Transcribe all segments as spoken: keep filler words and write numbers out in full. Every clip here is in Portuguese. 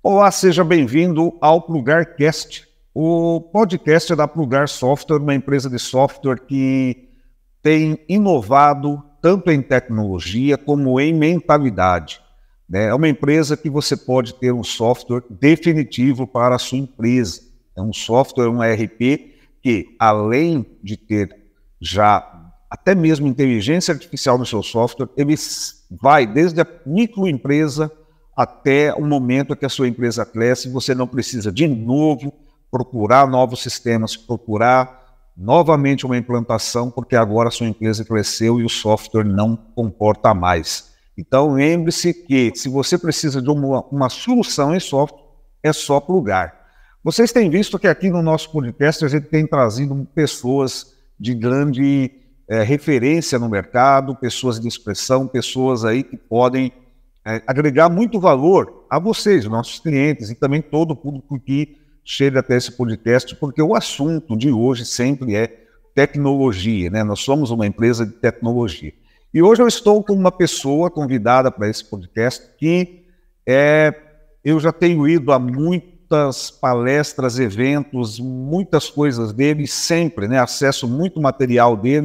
Olá, seja bem-vindo ao PlugarCast, o podcast da Plugar Software, uma empresa de software que tem inovado tanto em tecnologia como em mentalidade. É uma empresa que você pode ter um software definitivo para a sua empresa. É um software, um E R P, que além de ter já até mesmo inteligência artificial no seu software, ele vai desde a microempresa até o momento que a sua empresa cresce, você não precisa de novo procurar novos sistemas, procurar novamente uma implantação, porque agora a sua empresa cresceu e o software não comporta mais. Então lembre-se que se você precisa de uma, uma solução em software, é só plugar. Vocês têm visto que aqui no nosso podcast a gente tem trazido pessoas de grande é, referência no mercado, pessoas de expressão, pessoas aí que podem É, agregar muito valor a vocês, nossos clientes, e também todo o público que chega até esse podcast, porque o assunto de hoje sempre é tecnologia, né? Nós somos uma empresa de tecnologia. E hoje eu estou com uma pessoa convidada para esse podcast que é, eu já tenho ido a muitas palestras, eventos, muitas coisas dele, sempre, né? Acesso muito material dele,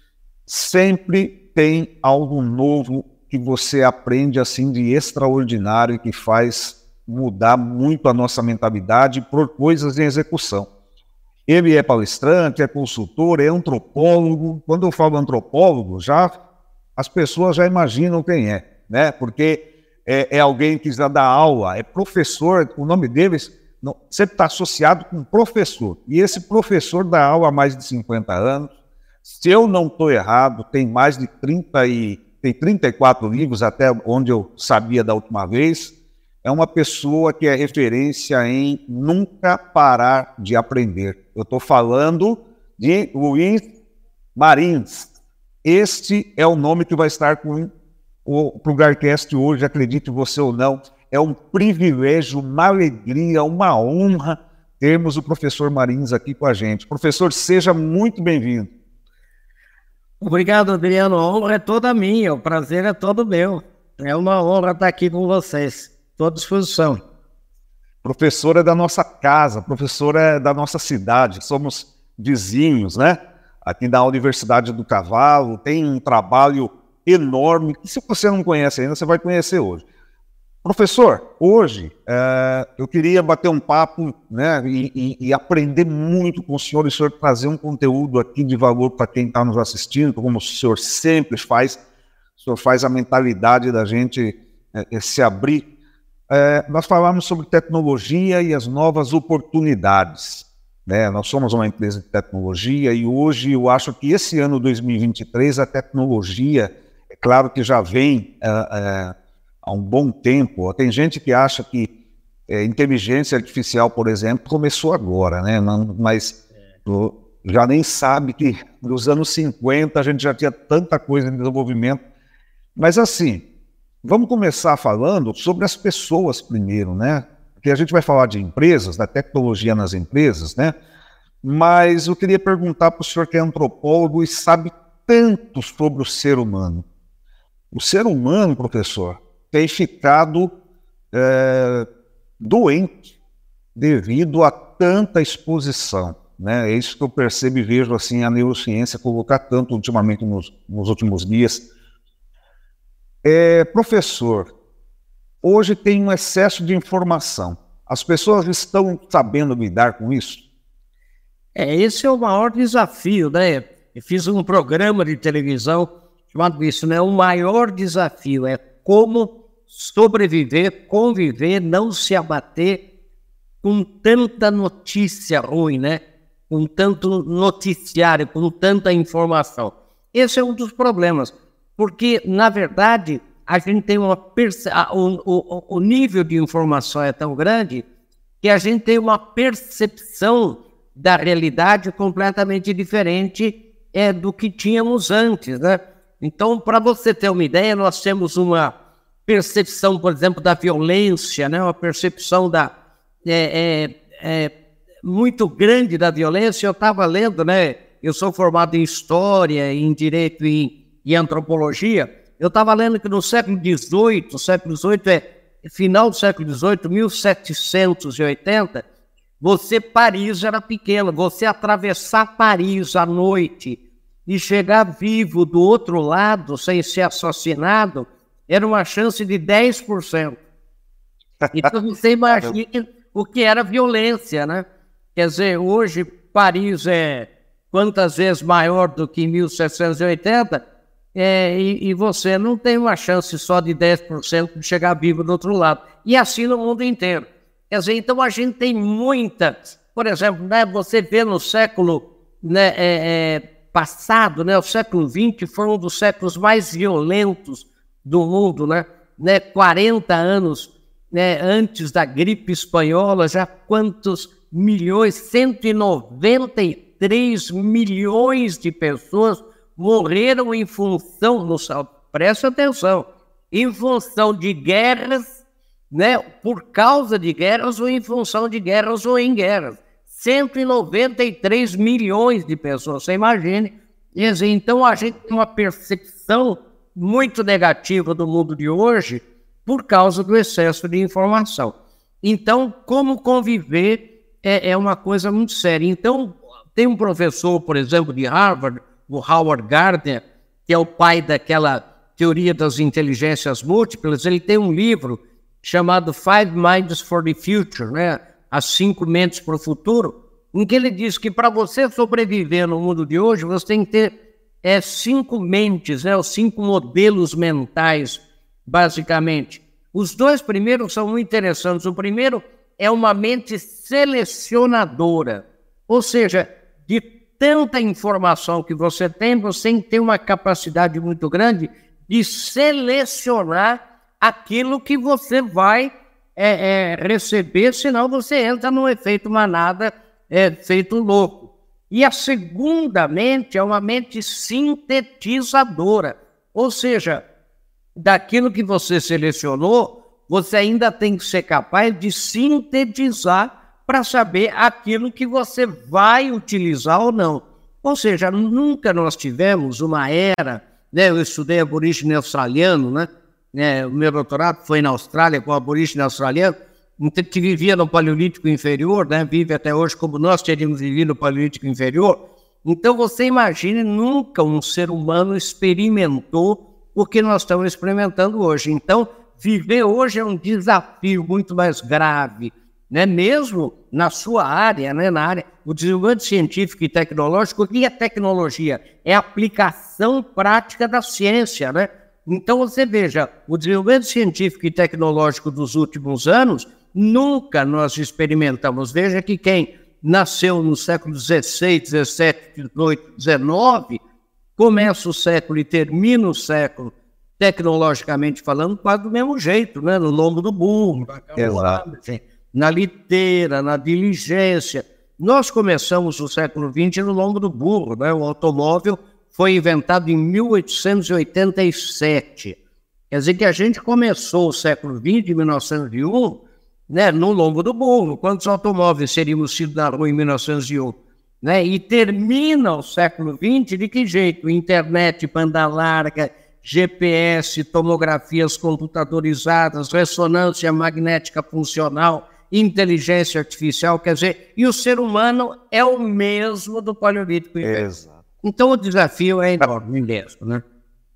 sempre tem algo novo que você aprende assim de extraordinário, que faz mudar muito a nossa mentalidade por coisas em execução. Ele é palestrante, é consultor, é antropólogo. Quando eu falo antropólogo, já as pessoas já imaginam quem é, né? Porque é, é alguém que já dá aula, é professor, o nome deles não, sempre está associado com professor. E esse professor dá aula há mais de cinquenta anos. Se eu não estou errado, tem mais de trinta e tem trinta e quatro livros, até onde eu sabia da última vez. É uma pessoa que é referência em nunca parar de aprender. Eu estou falando de Luiz Marins. Este é o nome que vai estar com o PlugarCast hoje, acredite você ou não. É um privilégio, uma alegria, uma honra termos o professor Marins aqui com a gente. Professor, seja muito bem-vindo. Obrigado, Adriano. A honra é toda minha, o prazer é todo meu. É uma honra estar aqui com vocês. Estou à disposição. Professor é da nossa casa, professor é da nossa cidade, somos vizinhos, né? Aqui da Universidade do Cavalo, tem um trabalho enorme, que se você não conhece ainda, você vai conhecer hoje. Professor, hoje é, eu queria bater um papo, né, e, e, e aprender muito com o senhor, e o senhor trazer um conteúdo aqui de valor para quem está nos assistindo, como o senhor sempre faz, o senhor faz a mentalidade da gente é, se abrir. É, nós falamos sobre tecnologia e as novas oportunidades, né? Nós somos uma empresa de tecnologia e hoje eu acho que esse ano dois mil e vinte e três a tecnologia, é claro que já vem é, é, há um bom tempo. Tem gente que acha que é, inteligência artificial, por exemplo, começou agora, né? Não, mas é. já nem sabe que nos anos cinquenta a gente já tinha tanta coisa em desenvolvimento. Mas assim, vamos começar falando sobre as pessoas primeiro, né? Porque a gente vai falar de empresas, da tecnologia nas empresas, né? Mas eu queria perguntar para o senhor que é antropólogo e sabe tanto sobre o ser humano. O ser humano, professor, tem ficado é, doente devido a tanta exposição, né? É isso que eu percebo e vejo assim, a neurociência colocar tanto ultimamente nos, nos últimos dias. É, professor, hoje tem um excesso de informação. As pessoas estão sabendo lidar com isso? É, esse é o maior desafio, né? Eu fiz um programa de televisão chamado isso, né? O maior desafio é como sobreviver, conviver, não se abater com tanta notícia ruim, né? Com tanto noticiário, com tanta informação. Esse é um dos problemas, porque, na verdade, a gente tem uma perce... o, o, o nível de informação é tão grande que a gente tem uma percepção da realidade completamente diferente é, do que tínhamos antes, né? Então, para você ter uma ideia, nós temos uma percepção, por exemplo, da violência, né? Uma percepção da, é, é, é, muito grande da violência. Eu estava lendo, né? Eu sou formado em História, em Direito e em, em Antropologia. Eu estava lendo que no século dezoito, o século dezoito é, final do século dezoito, mil setecentos e oitenta, você, Paris era pequeno, você atravessar Paris à noite e chegar vivo do outro lado sem ser assassinado, era uma chance de dez por cento. Então você imagina o que era violência, né? Quer dizer, hoje Paris é quantas vezes maior do que mil setecentos e oitenta, é, e, e você não tem uma chance só de dez por cento de chegar vivo do outro lado. E assim no mundo inteiro. Quer dizer, então a gente tem muita... Por exemplo, né, você vê no século né, é, é, passado, né, o século vinte foi um dos séculos mais violentos do mundo, né? Né, quarenta anos né, antes da gripe espanhola, já quantos milhões? cento e noventa e três milhões de pessoas morreram em função, no, presta atenção, em função de guerras, né, por causa de guerras ou em função de guerras ou em guerras. cento e noventa e três milhões de pessoas, você imagine. Então a gente tem uma percepção muito negativa do mundo de hoje por causa do excesso de informação. Então, como conviver é, é uma coisa muito séria. Então, tem um professor, por exemplo, de Harvard, o Howard Gardner, que é o pai daquela teoria das inteligências múltiplas. Ele tem um livro chamado Five Minds for the Future, né? As cinco mentes para o futuro, em que ele diz que para você sobreviver no mundo de hoje, você tem que ter é, cinco mentes, né? Os cinco modelos mentais, basicamente. Os dois primeiros são muito interessantes. O primeiro é uma mente selecionadora, ou seja, de tanta informação que você tem, você tem que ter uma capacidade muito grande de selecionar aquilo que você vai é, é, receber, senão você entra num efeito manada, é, feito louco. E a segunda mente é uma mente sintetizadora, ou seja, daquilo que você selecionou, você ainda tem que ser capaz de sintetizar para saber aquilo que você vai utilizar ou não. Ou seja, nunca nós tivemos uma era, né? Eu estudei aborígene australiano, né? É, o meu doutorado foi na Austrália com aborígene australiano, que vivia no Paleolítico Inferior, né? Vive até hoje como nós teríamos vivido no Paleolítico Inferior. Então você imagine, nunca um ser humano experimentou o que nós estamos experimentando hoje. Então, viver hoje é um desafio muito mais grave, né? Mesmo na sua área, né? Na área, o desenvolvimento científico e tecnológico. O que é tecnologia? É a aplicação prática da ciência, né? Então você veja, o desenvolvimento científico e tecnológico dos últimos anos, nunca nós experimentamos. Veja que quem nasceu no século dezesseis, dezessete, dezoito, dezenove, começa o século e termina o século, tecnologicamente falando, quase do mesmo jeito, né? No lombo do burro, na liteira, na diligência. Nós começamos o século vinte no lombo do burro, né? O automóvel foi inventado em mil oitocentos e oitenta e sete. Quer dizer que a gente começou o século vinte, em mil novecentos e um, né, no lombo do burro. Quantos automóveis teríamos sido na rua em mil novecentos e um? Né? E termina o século vinte de que jeito? Internet, banda larga, G P S, tomografias computadorizadas, ressonância magnética funcional, inteligência artificial, quer dizer, e o ser humano é o mesmo do Paleolítico Inferior. Exato. Então o desafio é enorme mesmo, né?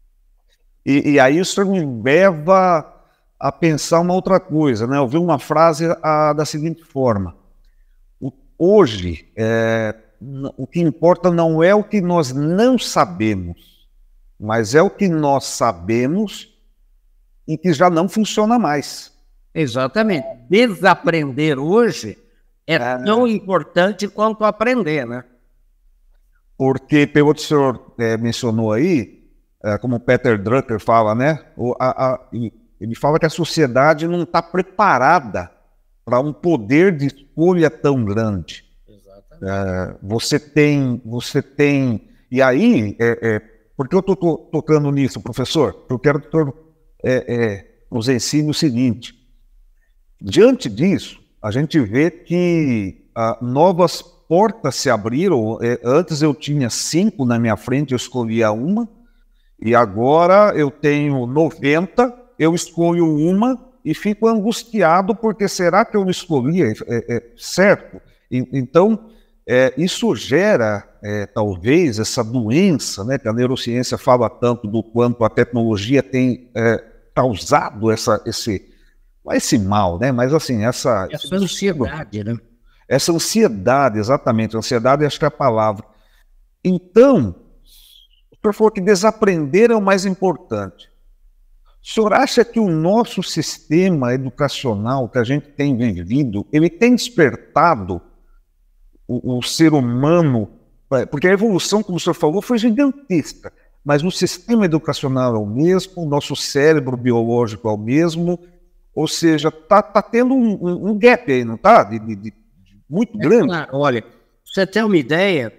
E, e aí isso me leva a pensar uma outra coisa, né? Eu vi uma frase a, da seguinte forma: o, hoje, é, o que importa não é o que nós não sabemos, mas é o que nós sabemos e que já não funciona mais. Exatamente. Desaprender hoje é, é tão importante quanto aprender, né? Porque, pelo que o senhor é, mencionou aí, é, como o Peter Drucker fala, né? O, a, a, ele fala que a sociedade não está preparada para um poder de escolha tão grande. Exatamente. É, você tem, você tem... E aí, é, é, por que eu estou to, tocando nisso, professor? Porque eu quero que o senhor é, é, nos ensine o seguinte. Diante disso, a gente vê que ah, novas portas se abriram. É, antes eu tinha cinco na minha frente, eu escolhia uma, e agora eu tenho noventa, eu escolho uma e fico angustiado porque será que eu não escolhi é, é, certo? E, então, é, isso gera, é, talvez, essa doença, né, que a neurociência fala tanto do quanto a tecnologia tem é, causado essa, esse, não é esse mal, né, mas assim, essa... Essa ansiedade, né? Essa ansiedade, exatamente, ansiedade acho que é a palavra. Então, o senhor falou que desaprender é o mais importante. O senhor acha que o nosso sistema educacional que a gente tem vivido, ele tem despertado o, o ser humano, porque a evolução, como o senhor falou, foi gigantesca, mas o sistema educacional é o mesmo, o nosso cérebro biológico é o mesmo, ou seja, está tá tendo um, um gap aí, não está? De, de, de, muito grande. É claro, olha, pra você ter uma ideia,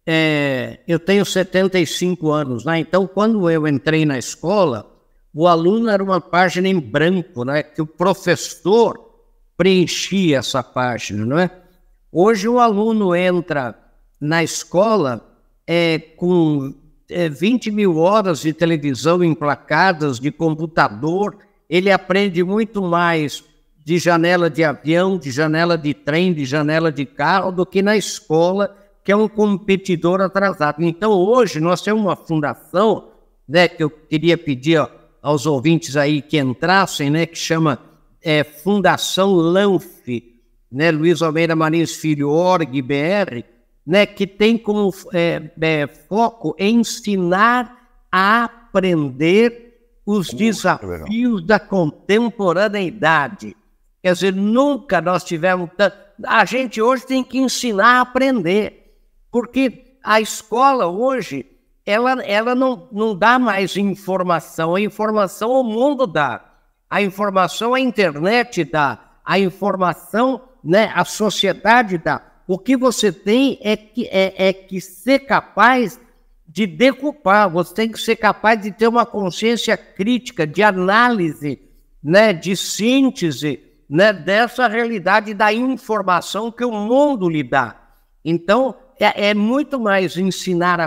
é, eu tenho setenta e cinco anos, né? Então quando eu entrei na escola, o aluno era uma página em branco, né? Que o professor preenchia essa página, não é? Hoje o aluno entra na escola é, com é, vinte mil horas de televisão emplacadas, de computador, ele aprende muito mais de janela de avião, de janela de trem, de janela de carro, do que na escola, que é um competidor atrasado. Então hoje nós temos uma fundação, né, que eu queria pedir ó, aos ouvintes aí que entrassem, né, que chama é, Fundação Lanf, né, Luiz Almeida Marins Filho, org, B R, né, que tem como é, é, foco ensinar a aprender os desafios da contemporaneidade. Quer dizer, nunca nós tivemos... Tanto... A gente hoje tem que ensinar a aprender, porque a escola hoje, ela, ela não, não dá mais informação, a informação o mundo dá, a informação a internet dá, a informação, né, a sociedade dá. O que você tem é que, é, é que ser capaz de decupar, você tem que ser capaz de ter uma consciência crítica, de análise, né, de síntese, né, dessa realidade da informação que o mundo lhe dá. Então, é, é muito mais ensinar a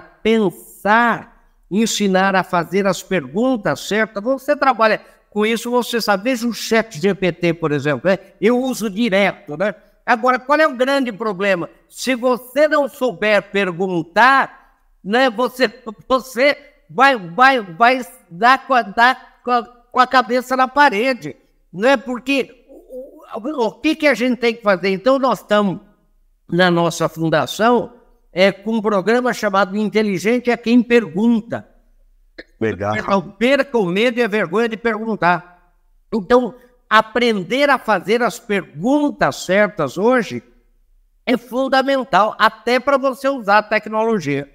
pensar, ensinar a fazer as perguntas certas. Você trabalha com isso, você sabe, veja o chat G P T, por exemplo, né? Eu uso direto, né? Agora, qual é o grande problema? Se você não souber perguntar, né, você, você vai, vai, vai dar, com a, dar com, a, com a cabeça na parede, né? Porque o, o que, que a gente tem que fazer? Então, nós estamos na nossa fundação é, com um programa chamado Inteligente é Quem Pergunta. Legal. Não perca o medo e a vergonha de perguntar. Então, aprender a fazer as perguntas certas hoje é fundamental, até para você usar a tecnologia.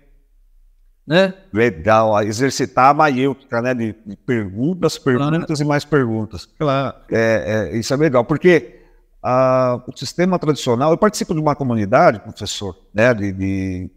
Né? Legal, exercitar a maiêutica, né? De, de perguntas, perguntas claro. E mais perguntas. Claro. É, é, isso é legal, porque ah, o sistema tradicional, eu participo de uma comunidade, professor, né? De, de,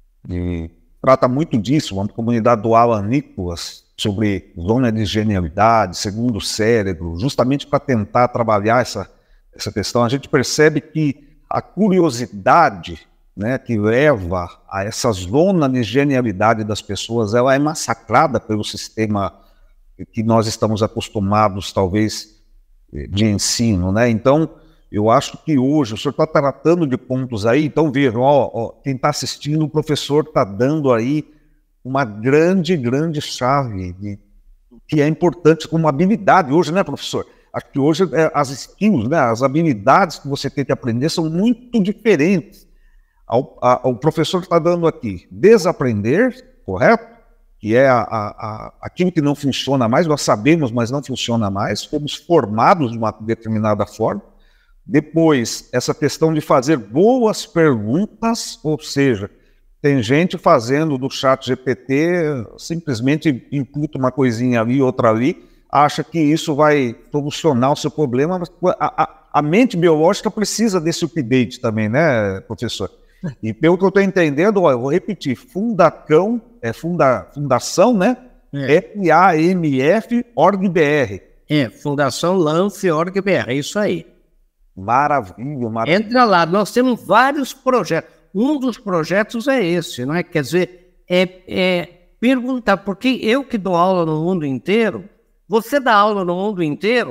de trata muito disso, uma comunidade do Alan Nicholas, sobre zona de genialidade, segundo cérebro, justamente para tentar trabalhar essa, essa questão. A gente percebe que a curiosidade, né, que leva a essa zona de genialidade das pessoas, ela é massacrada pelo sistema que nós estamos acostumados, talvez, de ensino, né? Então, eu acho que hoje, o senhor está tratando de pontos aí, então vejam, ó, ó, quem está assistindo, o professor está dando aí uma grande, grande chave de, que é importante como habilidade hoje, né, professor? Acho que hoje é, as skills, né, as habilidades que você tem que aprender são muito diferentes. Ao, a, o professor está dando aqui desaprender, correto? Que é a, a, a, aquilo que não funciona mais, nós sabemos, mas não funciona mais, fomos formados de uma determinada forma. Depois, essa questão de fazer boas perguntas, ou seja, tem gente fazendo do chat G P T, simplesmente imputa uma coisinha ali, outra ali, acha que isso vai solucionar o seu problema, mas a, a, a mente biológica precisa desse update também, né, professor? E pelo que eu estou entendendo, ó, eu vou repetir, Fundacão, é funda, Fundação, né? É. F A M F org B R. É, Fundação Lanf org B R, é isso aí. Maravilha, maravilha. Entra lá, nós temos vários projetos. Um dos projetos é esse, não é? Quer dizer, é, é perguntar, porque eu que dou aula no mundo inteiro, você dá aula no mundo inteiro,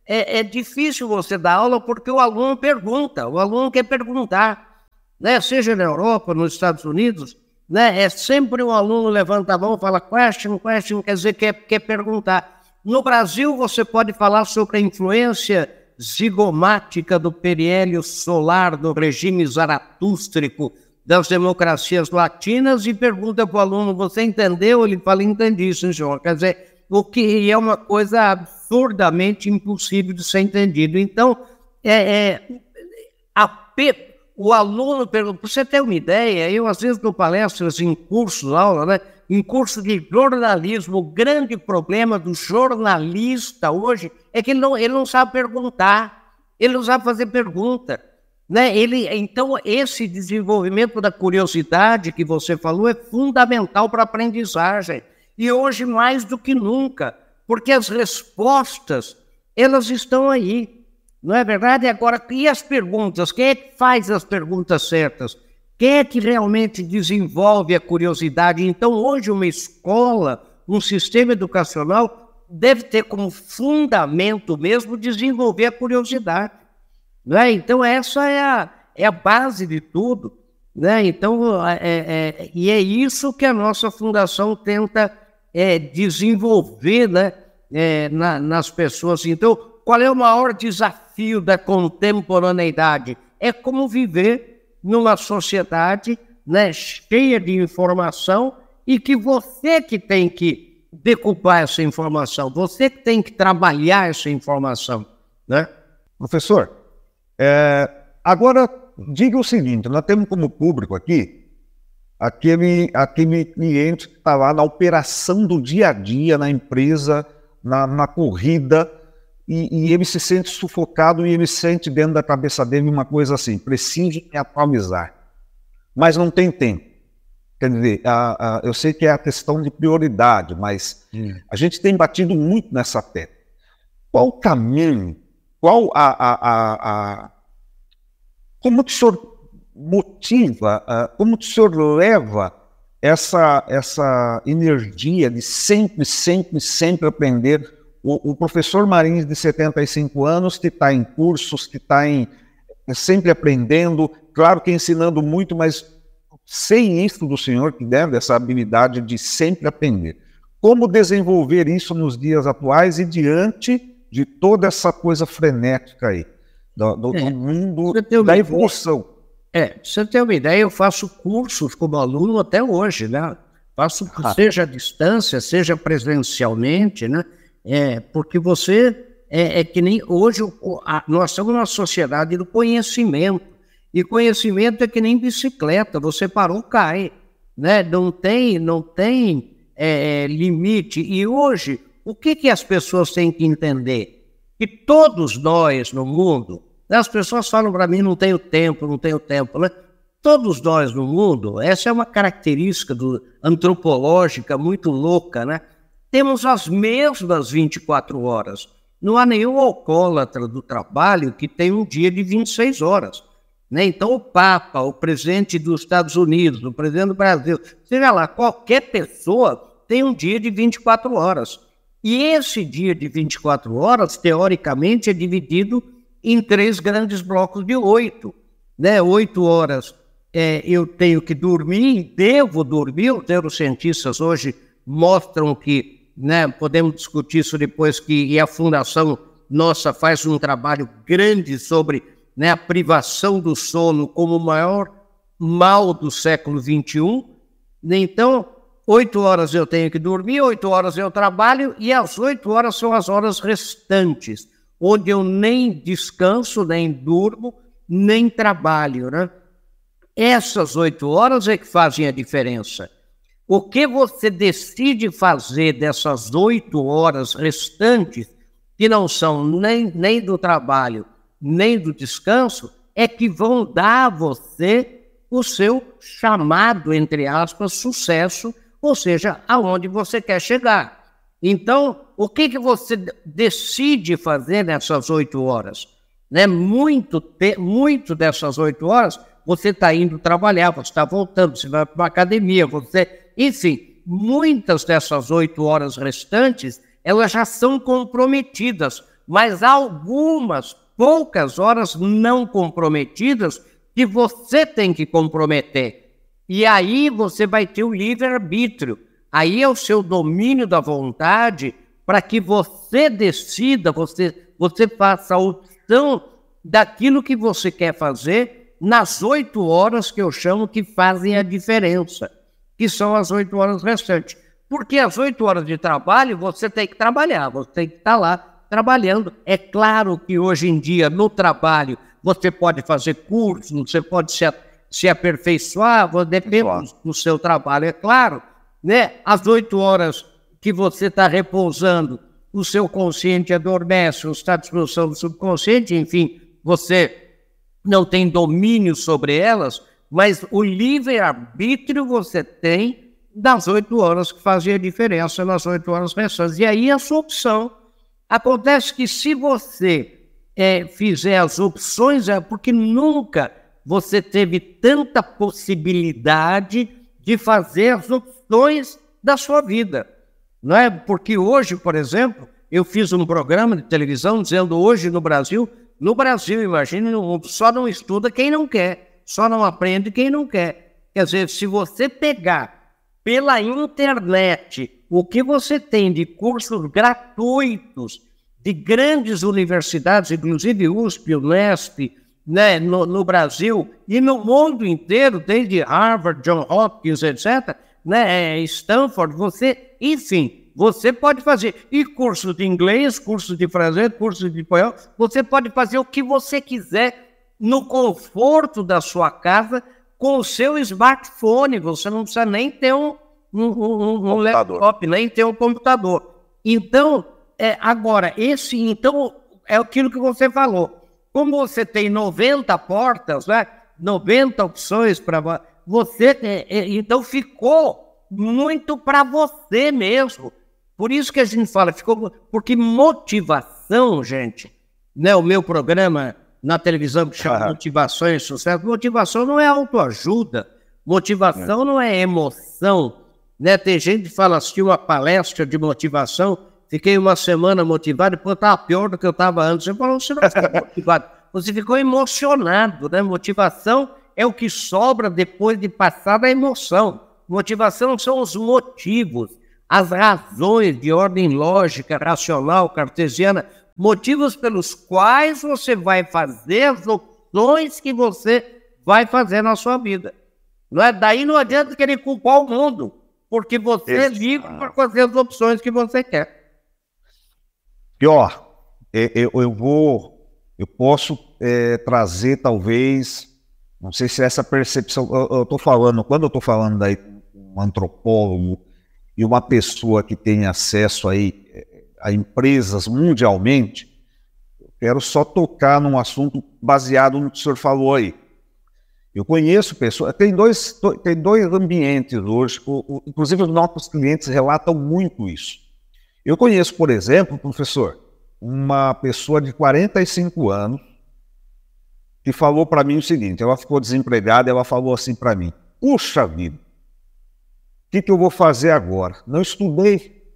é, é difícil você dar aula porque o aluno pergunta, o aluno quer perguntar, né? Seja na Europa, nos Estados Unidos, né? É sempre um aluno levanta a mão, fala question, question, quer dizer, quer, quer perguntar. No Brasil, você pode falar sobre a influência zigomática do periélio solar, do regime zaratústrico, das democracias latinas, e pergunta para o aluno, você entendeu? Ele fala, entendi, senhor. Quer dizer, o que é uma coisa absurdamente impossível de ser entendido. Então, é, é, a, o aluno pergunta, para você ter uma ideia, eu às vezes dou palestras em cursos, aula, né? Em curso de jornalismo, o grande problema do jornalista hoje é que ele não, ele não sabe perguntar, ele não sabe fazer pergunta. Né? Ele, então, esse desenvolvimento da curiosidade que você falou é fundamental para a aprendizagem. E hoje mais do que nunca, porque as respostas, elas estão aí. Não é verdade? Agora, e as perguntas? Quem é que faz as perguntas certas? Quem é que realmente desenvolve a curiosidade? Então, hoje, uma escola, um sistema educacional, deve ter como fundamento mesmo desenvolver a curiosidade. Né? Então, essa é a, é a base de tudo. Né? Então, é, é, e é isso que a nossa fundação tenta é, desenvolver, né? é, na, nas pessoas. Então, qual é o maior desafio da contemporaneidade? É como viver numa sociedade, né, cheia de informação, e que você que tem que decupar essa informação, você que tem que trabalhar essa informação. Né? Professor, é, agora diga o seguinte, nós temos como público aqui aquele, aquele cliente que está lá na operação do dia a dia, na empresa, na, na corrida, e, e ele se sente sufocado e ele sente dentro da cabeça dele uma coisa assim, preciso me atualizar, mas não tem tempo. Quer dizer, a, a, eu sei que é a questão de prioridade, mas hum. a gente tem batido muito nessa tecla. Qual o caminho, qual a... a, a, a como que o senhor motiva, uh, como que o senhor leva essa, essa energia de sempre, sempre, sempre aprender? O, o professor Marins, de setenta e cinco anos, que está em cursos, que está sempre aprendendo, claro que ensinando muito, mas sem isso do senhor, que deve essa habilidade de sempre aprender. Como desenvolver isso nos dias atuais e diante de toda essa coisa frenética aí, do, do, é, do mundo da evolução? É, pra você ter uma ideia, eu faço cursos como aluno até hoje, né? Faço, ah. seja à distância, seja presencialmente, né? É, porque você é, é que nem hoje o, a, nós estamos numa sociedade do conhecimento, e conhecimento é que nem bicicleta, você parou, cai, né? Não tem, não tem é, limite. E hoje, o que, que as pessoas têm que entender? Que todos nós no mundo, né, as pessoas falam para mim, não tenho tempo, não tenho tempo, né? Todos nós no mundo, essa é uma característica do, antropológica muito louca, né? Temos as mesmas vinte e quatro horas. Não há nenhum alcoólatra do trabalho que tem um dia de vinte e seis horas. Né? Então, o Papa, o presidente dos Estados Unidos, o presidente do Brasil, seja lá, qualquer pessoa tem um dia de vinte e quatro horas. E esse dia de vinte e quatro horas, teoricamente, é dividido em três grandes blocos de oito. Né? Oito horas é, eu tenho que dormir, devo dormir, os neurocientistas hoje mostram que, né, podemos discutir isso depois, que e a Fundação nossa faz um trabalho grande sobre, né, a privação do sono como o maior mal do século vinte e um. Então, oito horas eu tenho que dormir, oito horas eu trabalho, e as oito horas são as horas restantes, onde eu nem descanso, nem durmo, nem trabalho. Né? Essas oito horas é que fazem a diferença. O que você decide fazer dessas oito horas restantes, que não são nem, nem do trabalho, nem do descanso, é que vão dar a você o seu chamado, entre aspas, sucesso, ou seja, aonde você quer chegar. Então, o que, que você decide fazer nessas oito horas? Né? Muito, te, muito dessas oito horas, você está indo trabalhar, você está voltando, você vai para uma academia, você... Enfim, muitas dessas oito horas restantes, elas já são comprometidas mas há algumas poucas horas não comprometidas que você tem que comprometer. E aí você vai ter o livre-arbítrio. Aí é o seu domínio da vontade para que você decida, você, você faça a opção daquilo que você quer fazer nas oito horas que eu chamo que fazem a diferença, que são as oito horas restantes. Porque as oito horas de trabalho você tem que trabalhar, você tem que estar lá trabalhando. É claro que hoje em dia, no trabalho, você pode fazer cursos, você pode se, se aperfeiçoar, depende do, do seu trabalho, é claro, né? As oito horas que você está repousando, o seu consciente adormece, está à disposição do subconsciente, enfim, você não tem domínio sobre elas, mas o livre-arbítrio você tem das oito horas que fazem a diferença nas oito horas restantes. E aí a sua opção. Acontece que se você é, fizer as opções, é porque nunca você teve tanta possibilidade de fazer as opções da sua vida. Não é? Porque hoje, por exemplo, eu fiz um programa de televisão dizendo hoje no Brasil, no Brasil, imagine, só não estuda quem não quer, só não aprende quem não quer. Quer dizer, se você pegar pela internet o que você tem de cursos gratuitos de grandes universidades, inclusive U S P, Unesp, né, no, no Brasil e no mundo inteiro, desde Harvard, Johns Hopkins, etcétera, né, Stanford, você, enfim, você pode fazer. E curso de inglês, curso de francês, curso de espanhol, você pode fazer o que você quiser no conforto da sua casa com o seu smartphone. Você não precisa nem ter um um, um, um laptop, nem ter um computador. Então, é, agora, esse, então, é aquilo que você falou. Como você tem noventa portas, né, noventa opções para você, é, é, então ficou muito para você mesmo. Por isso que a gente fala, ficou, porque motivação, gente, né, o meu programa na televisão que chama Motivação e Sucesso, motivação não é autoajuda, motivação é. não é emoção. Né? Tem gente que fala, assisti uma palestra de motivação, fiquei uma semana motivado, depois estava pior do que eu estava antes. Você falou, você não ficou motivado, você ficou emocionado, né? Motivação é o que sobra depois de passar da emoção. Motivação são os motivos, as razões de ordem lógica, racional, cartesiana, motivos pelos quais você vai fazer as opções que você vai fazer na sua vida. Não é? Daí não adianta querer culpar o mundo, porque você é livre para fazer as opções que você quer. Pior, eu, eu vou, eu posso é, trazer talvez, não sei se essa percepção, eu estou falando, quando eu estou falando daí um antropólogo e uma pessoa que tem acesso aí a empresas mundialmente, eu quero só tocar num assunto baseado no que o senhor falou aí. Eu conheço pessoas, tem dois, tem dois ambientes hoje, o, o, inclusive os nossos clientes relatam muito isso. Eu conheço, por exemplo, professor, uma pessoa de quarenta e cinco anos que falou para mim o seguinte, ela ficou desempregada, ela falou assim para mim, puxa vida, o que, que eu vou fazer agora? Não estudei.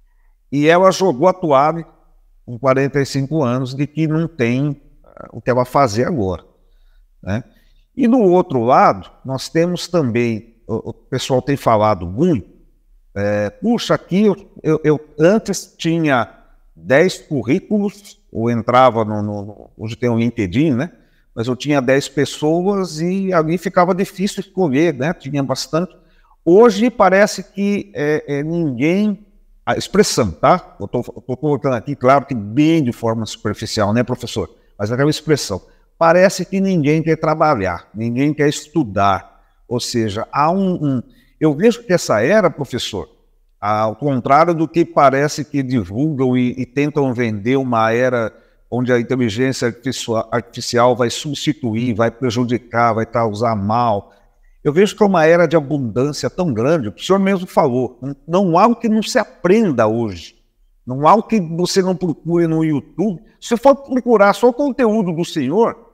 E ela jogou a toalha, com quarenta e cinco anos, de que não tem uh, o que ela fazer agora, né? E no outro lado, nós temos também, o, o pessoal tem falado muito, é, puxa, aqui eu, eu, eu antes tinha dez currículos, ou entrava no, no, hoje tem o LinkedIn, né? Mas eu tinha dez pessoas e ali ficava difícil escolher, né? Tinha bastante. Hoje parece que é, é, ninguém, a expressão, tá? Eu estou colocando aqui, claro que bem de forma superficial, né, professor? Mas aquela expressão. Parece que ninguém quer trabalhar, ninguém quer estudar. Ou seja, há um, um... Eu vejo que essa era, professor, ao contrário do que parece que divulgam e, e tentam vender uma era onde a inteligência artificial, artificial vai substituir, vai prejudicar, vai causar mal. Eu vejo que é uma era de abundância tão grande, o senhor mesmo falou, não há o que não se aprenda hoje. Não há o que você não procure no YouTube. Se você for procurar só o conteúdo do senhor,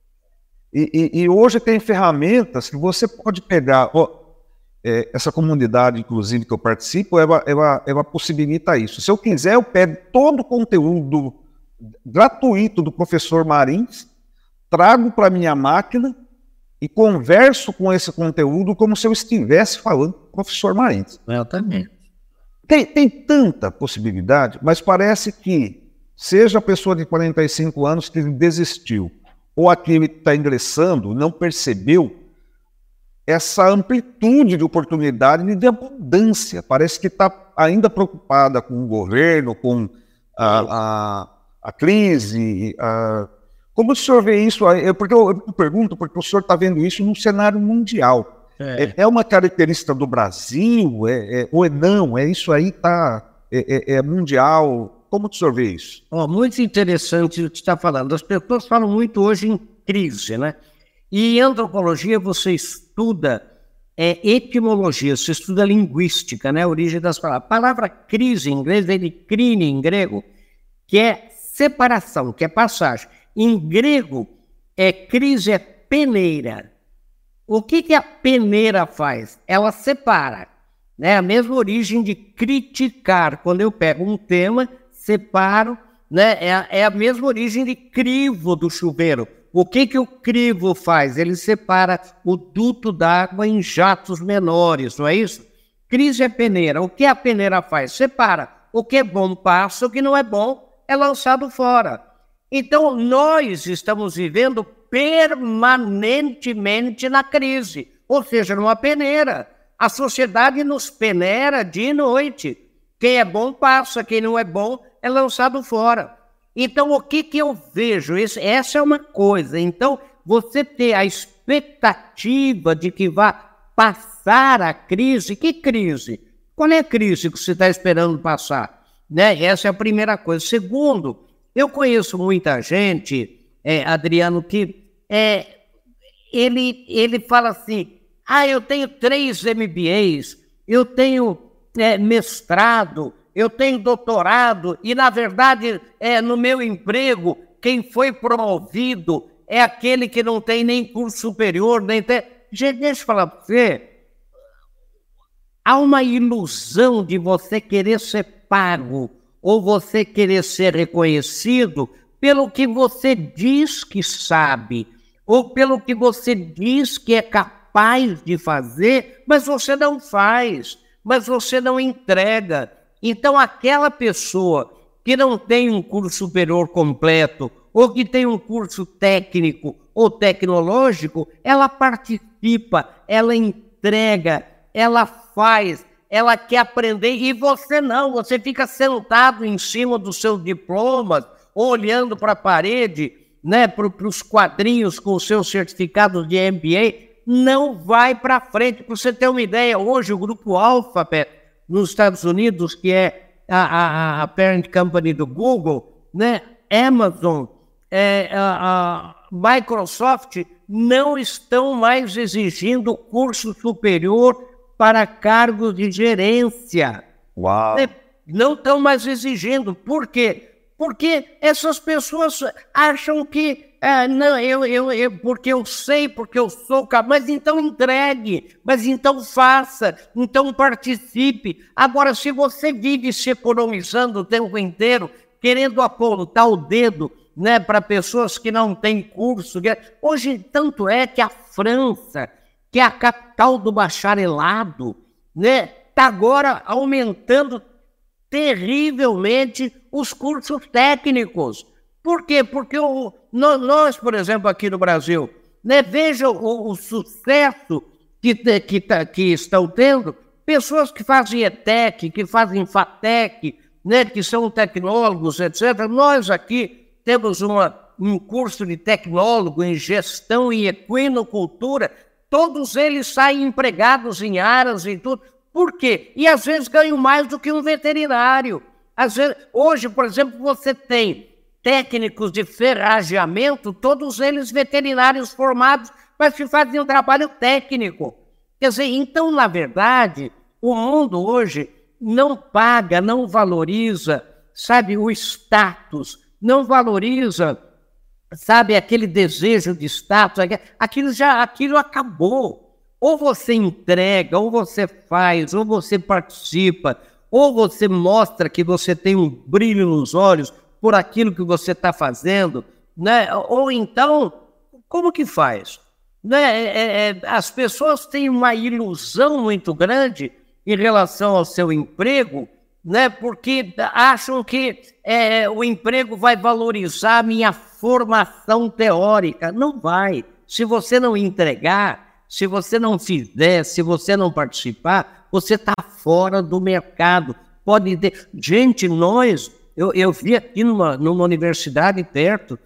e, e, e hoje tem ferramentas que você pode pegar. Ó, é, essa comunidade, inclusive, que eu participo, ela, ela, ela possibilita isso. Se eu quiser, eu pego todo o conteúdo gratuito do professor Marins, trago para minha máquina e converso com esse conteúdo como se eu estivesse falando com o professor Marins. Exatamente. Tem, tem tanta possibilidade, mas parece que, seja a pessoa de quarenta e cinco anos que desistiu, ou aquele que está ingressando, não percebeu essa amplitude de oportunidade e de abundância. Parece que está ainda preocupada com o governo, com a, a, a crise. A... Como o senhor vê isso? Porque eu, eu pergunto, porque o senhor está vendo isso num cenário mundial. É, é, é uma característica do Brasil? É, é, ou é não? É isso aí tá, é, é, é mundial? Como o senhor vê isso? Oh, muito interessante o que você está falando. As pessoas falam muito hoje em crise, né? E em antropologia você estuda é, etimologia, você estuda linguística, né? A origem das palavras. A palavra crise em inglês vem de crine em grego, que é separação, que é passagem. Em grego, é, crise é peneira. O que, que a peneira faz? Ela separa, né? A mesma origem de criticar. Quando eu pego um tema, separo, né? É, é a mesma origem de crivo do chuveiro. O que, que o crivo faz? Ele separa o duto d'água em jatos menores, não é isso? Crise é peneira. O que a peneira faz? Separa. O que é bom passa, o que não é bom é lançado fora. Então, nós estamos vivendo permanentemente na crise, ou seja, numa peneira. A sociedade nos peneira dia e noite. Quem é bom passa, quem não é bom é lançado fora. Então, o que, que eu vejo? Isso, essa é uma coisa. Então, você ter a expectativa de que vá passar a crise. Que crise? Qual é a crise que você está esperando passar? Né? Essa é a primeira coisa. Segundo, eu conheço muita gente, é, Adriano, que é, ele, ele fala assim, ah, eu tenho três M B As, eu tenho é, mestrado, eu tenho doutorado e, na verdade, é, no meu emprego, quem foi promovido é aquele que não tem nem curso superior, nem tem... Gente, deixa eu falar para você, há uma ilusão de você querer ser pago ou você querer ser reconhecido pelo que você diz que sabe ou pelo que você diz que é capaz de fazer, mas você não faz, mas você não entrega. Então, aquela pessoa que não tem um curso superior completo ou que tem um curso técnico ou tecnológico, ela participa, ela entrega, ela faz, ela quer aprender e você não, você fica sentado em cima dos seus diplomas, olhando para a parede, né, para os quadrinhos com os seus certificados de M B A, não vai para frente. Para você ter uma ideia, hoje o grupo Alphabet, nos Estados Unidos, que é a, a, a parent company do Google, né, Amazon, é, a, a Microsoft, não estão mais exigindo curso superior para cargos de gerência. Uau! É, não estão mais exigindo. Por quê? Porque essas pessoas acham que ah, não, eu, eu, eu, porque eu sei, porque eu sou capaz, mas então entregue, mas então faça, então participe. Agora, se você vive se economizando o tempo inteiro, querendo apontar o dedo, né, para pessoas que não têm curso, hoje tanto é que a França, que é a capital do bacharelado, né, está agora aumentando terrivelmente os cursos técnicos. Por quê? Porque o, nós, por exemplo, aqui no Brasil, né, veja o, o sucesso que, que, que estão tendo pessoas que fazem ETEC, que fazem FATEC, né, que são tecnólogos, etcétera. Nós aqui temos uma, um curso de tecnólogo em gestão e equinocultura, todos eles saem empregados em áreas e tudo. Por quê? E às vezes ganham mais do que um veterinário. Às vezes, hoje, por exemplo, você tem técnicos de ferrageamento, todos eles veterinários formados, mas que fazem um trabalho técnico. Quer dizer, então, na verdade, o mundo hoje não paga, não valoriza, sabe, o status, não valoriza, sabe, aquele desejo de status, aquilo já, aquilo acabou. Ou você entrega, ou você faz, ou você participa, ou você mostra que você tem um brilho nos olhos, por aquilo que você está fazendo, né? Ou então, como que faz? Né? É, é, as pessoas têm uma ilusão muito grande em relação ao seu emprego, né? Porque acham que é, o emprego vai valorizar a minha formação teórica. Não vai. Se você não entregar, se você não fizer, se você não participar, você está fora do mercado. Pode ter... Gente, nós... Eu, eu vi aqui numa, numa universidade perto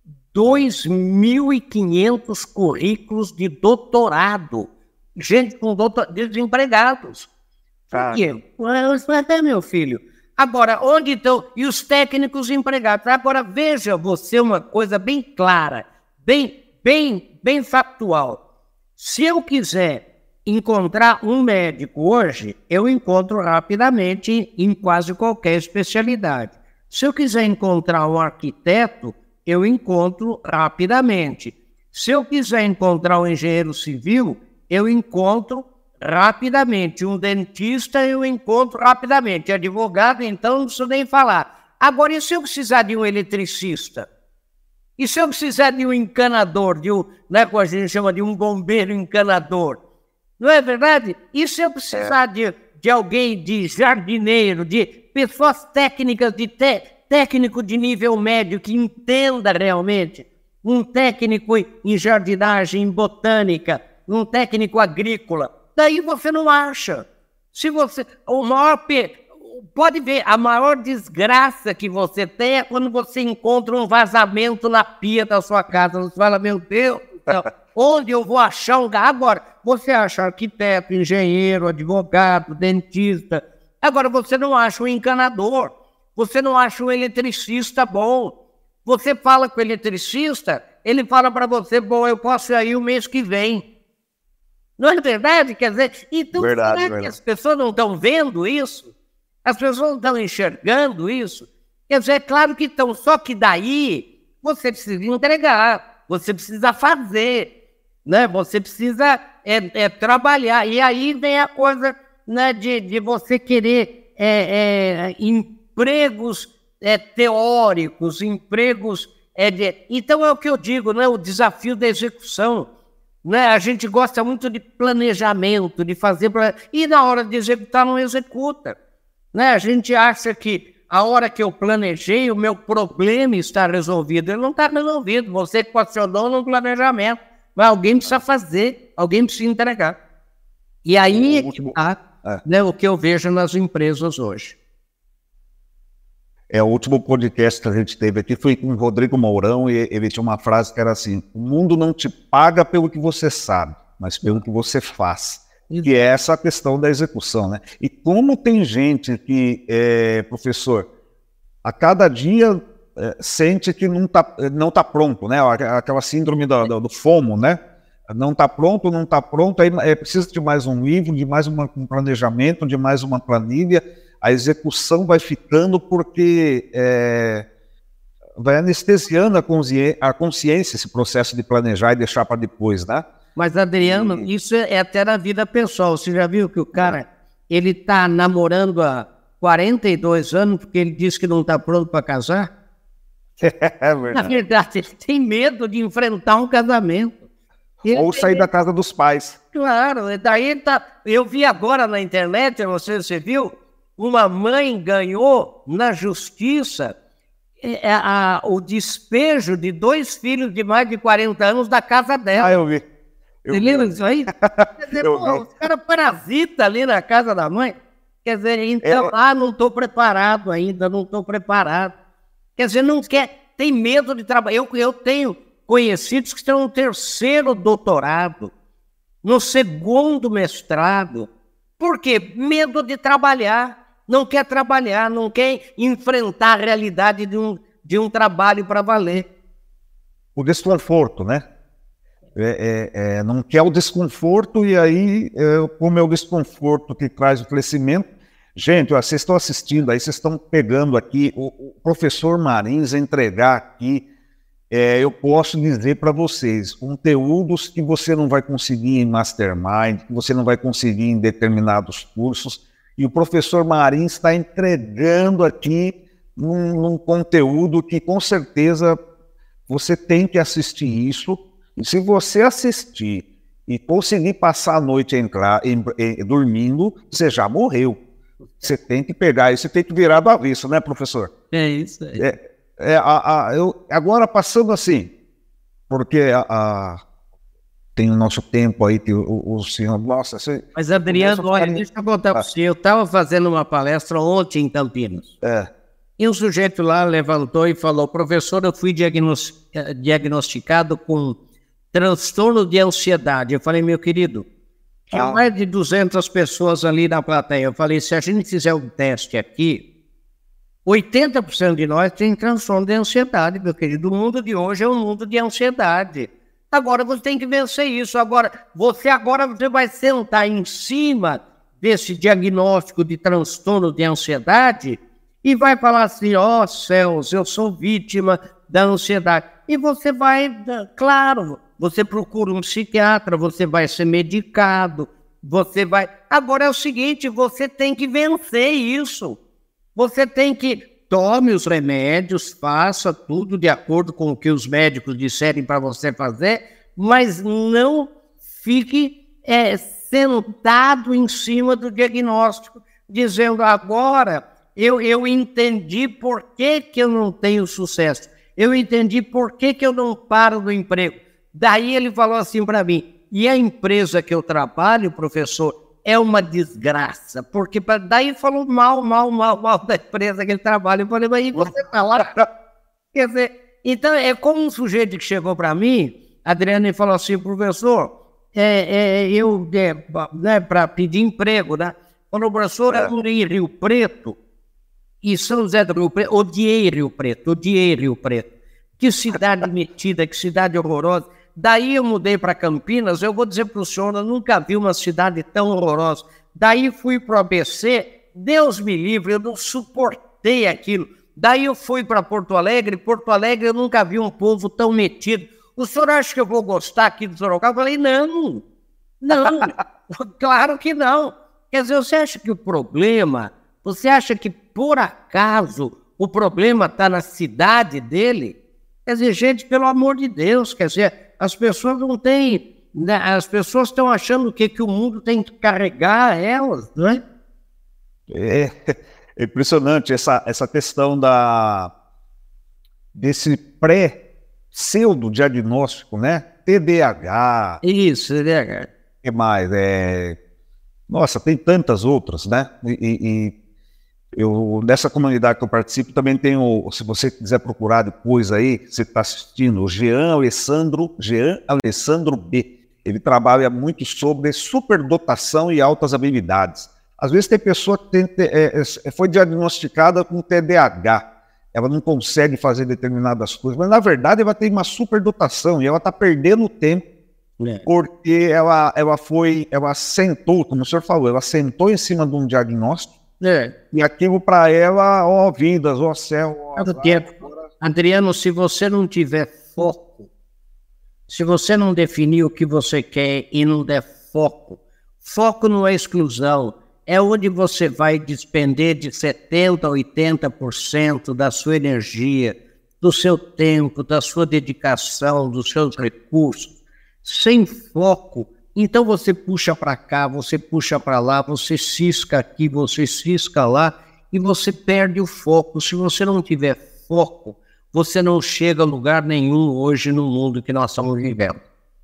dois mil e quinhentos currículos de doutorado. Gente com doutorado, desempregados. Por quê? Até meu filho. Agora, onde estão? E os técnicos empregados? Agora, veja você uma coisa bem clara, bem, bem, bem factual. Se eu quiser encontrar um médico hoje, eu encontro rapidamente em quase qualquer especialidade. Se eu quiser encontrar um arquiteto, eu encontro rapidamente. Se eu quiser encontrar um engenheiro civil, eu encontro rapidamente. Um dentista, eu encontro rapidamente. Advogado, então, não preciso nem falar. Agora, e se eu precisar de um eletricista? E se eu precisar de um encanador, de um, né, como a gente chama de um bombeiro encanador? Não é verdade? E se eu precisar é. de, de alguém, de jardineiro, de pessoas técnicas, de te, técnico de nível médio que entenda realmente, um técnico em jardinagem, em botânica, um técnico agrícola, daí você não acha. Se você, o maior, pode ver, a maior desgraça que você tem é quando você encontra um vazamento na pia da sua casa. Você fala, meu Deus, então, onde eu vou achar um lugar? Agora, você acha arquiteto, engenheiro, advogado, dentista. Agora, você não acha um encanador. Você não acha um eletricista bom. Você fala com o eletricista, ele fala para você, bom, eu posso ir aí o mês que vem. Não é verdade? Quer dizer, então, verdade, será verdade. que as pessoas não estão vendo isso? As pessoas não estão enxergando isso? Quer dizer, é claro que estão, só que daí você precisa entregar, você precisa fazer, né? Você precisa é, é, trabalhar. E aí vem a coisa, né, de, de você querer é, é, empregos é, teóricos, empregos... É de... Então é o que eu digo, né? O desafio da execução. Né? A gente gosta muito de planejamento, de fazer... E na hora de executar, não executa. Né? A gente acha que a hora que eu planejei, o meu problema está resolvido. Ele não está resolvido. Você equacionou no planejamento. Mas alguém precisa fazer, alguém precisa entregar. E aí o último... ah, é. né, o que eu vejo nas empresas hoje. É, o último podcast que a gente teve aqui foi com o Rodrigo Mourão e ele tinha uma frase que era assim: o mundo não te paga pelo que você sabe, mas pelo que você faz. Isso. Que é essa questão da execução, né? E como tem gente que, é, professor, a cada dia é, sente que não está não tá pronto, né? Aquela síndrome do, do, do FOMO, né? Não está pronto, não está pronto, aí é, precisa de mais um livro, de mais uma, um planejamento, de mais uma planilha. A execução vai ficando porque é, vai anestesiando a, consci... a consciência esse processo de planejar e deixar para depois, né? Mas, Adriano, e... isso é até na vida pessoal. Você já viu que o cara, ele está namorando há quarenta e dois anos porque ele disse que não está pronto para casar? É verdade. Na verdade, ele tem medo de enfrentar um casamento. Ele Ou sair medo... da casa dos pais. Claro, daí ele tá... Eu vi agora na internet, você, você viu? Uma mãe ganhou na justiça é, a, o despejo de dois filhos de mais de quarenta anos da casa dela. Ah, eu vi. Eu Você vi. lembra disso aí? Quer dizer, Eu pô, vi. os caras parasitam ali na casa da mãe. Quer dizer, então, É... ah, não estou preparado ainda, não estou preparado. Quer dizer, não quer, tem medo de trabalhar. Eu, eu tenho conhecidos que estão no terceiro doutorado, no segundo mestrado. Por quê? Medo de trabalhar. Não quer trabalhar, não quer enfrentar a realidade de um, de um trabalho para valer. O desconforto, né? É, é, é, não quer o desconforto e aí, é, como é o desconforto que traz o crescimento... Gente, ó, vocês estão assistindo aí, vocês estão pegando aqui, o, o professor Marins entregar aqui, é, eu posso dizer para vocês, conteúdos que você não vai conseguir em Mastermind, que você não vai conseguir em determinados cursos, e o professor Marins está entregando aqui num, num conteúdo que com certeza você tem que assistir isso, e se você assistir e conseguir passar a noite entrar, em, em, dormindo, você já morreu. Você tem que pegar isso, você tem que virar do avesso, né, professor? É isso aí. É, é, a, a, eu, agora, passando assim, porque a, a, tem o nosso tempo aí, que o, o senhor... Nossa, você, Mas, Adriano, olha, deixa eu contar para você. Eu estava fazendo uma palestra ontem em Campinas. É. E um sujeito lá levantou e falou: professor, eu fui diagnosticado com transtorno de ansiedade. Eu falei: meu querido, tinha mais de duzentas pessoas ali na plateia. Eu falei: se a gente fizer um teste aqui, oitenta por cento de nós tem transtorno de ansiedade, meu querido. O mundo de hoje é um mundo de ansiedade. Agora você tem que vencer isso. Agora, você agora você vai sentar em cima desse diagnóstico de transtorno de ansiedade e vai falar assim: ó oh, céus, eu sou vítima da ansiedade. E você vai, claro, você procura um psiquiatra, você vai ser medicado, você vai... Agora é o seguinte, você tem que vencer isso. Você tem que... Tome os remédios, faça tudo de acordo com o que os médicos disserem para você fazer, mas não fique é, sentado em cima do diagnóstico, dizendo: agora eu, eu entendi por que, que eu não tenho sucesso, eu entendi por que, que eu não paro no emprego. Daí ele falou assim para mim: e a empresa que eu trabalho, professor, é uma desgraça, porque daí falou mal, mal, mal, mal da empresa que ele trabalha. Eu falei: mas você fala? Quer dizer, então é como um sujeito que chegou para mim, Adriano, e falou assim: professor, é, é, eu, é, né, para pedir emprego, né? Falou: professor, eu morei em Rio Preto, e São José do Rio Preto, odiei Rio Preto, odiei Rio Preto. Que cidade metida, que cidade horrorosa. Daí eu mudei para Campinas. Eu vou dizer para o senhor, eu nunca vi uma cidade tão horrorosa. Daí fui para o A B C, Deus me livre, eu não suportei aquilo. Daí eu fui para Porto Alegre, Porto Alegre eu nunca vi um povo tão metido. O senhor acha que eu vou gostar aqui do Sorocaba? Eu falei: não, não, claro que não. Quer dizer, você acha que o problema, você acha que por acaso o problema está na cidade dele? Quer dizer, gente, pelo amor de Deus, quer dizer... As pessoas não têm, né? As pessoas estão achando que, que o mundo tem que carregar elas, não é? É, é impressionante essa, essa questão da, desse pré-pseudo-diagnóstico, né? T D A H. Isso, T D A H. O que mais? É... Nossa, tem tantas outras, né? E, e eu, nessa comunidade que eu participo, também tenho, se você quiser procurar depois aí, você está assistindo, o Jean Alessandro, Jean Alessandro B. Ele trabalha muito sobre superdotação e altas habilidades. Às vezes tem pessoa que tem, é, é, foi diagnosticada com T D A H, ela não consegue fazer determinadas coisas, mas na verdade ela tem uma superdotação e ela está perdendo tempo, é. porque ela, ela foi, ela sentou, como o senhor falou, ela sentou em cima de um diagnóstico. É. E aquilo para ela, ó vidas, ó céu, ó azar, agora... Adriano, se você não tiver foco, se você não definir o que você quer e não der foco, foco não é exclusão, é onde você vai despender de setenta por cento, oitenta por cento da sua energia, do seu tempo, da sua dedicação, dos seus recursos. Sem foco, então você puxa para cá, você puxa para lá, você cisca aqui, você cisca lá e você perde o foco. Se você não tiver foco, você não chega a lugar nenhum hoje no mundo que nós estamos vivendo.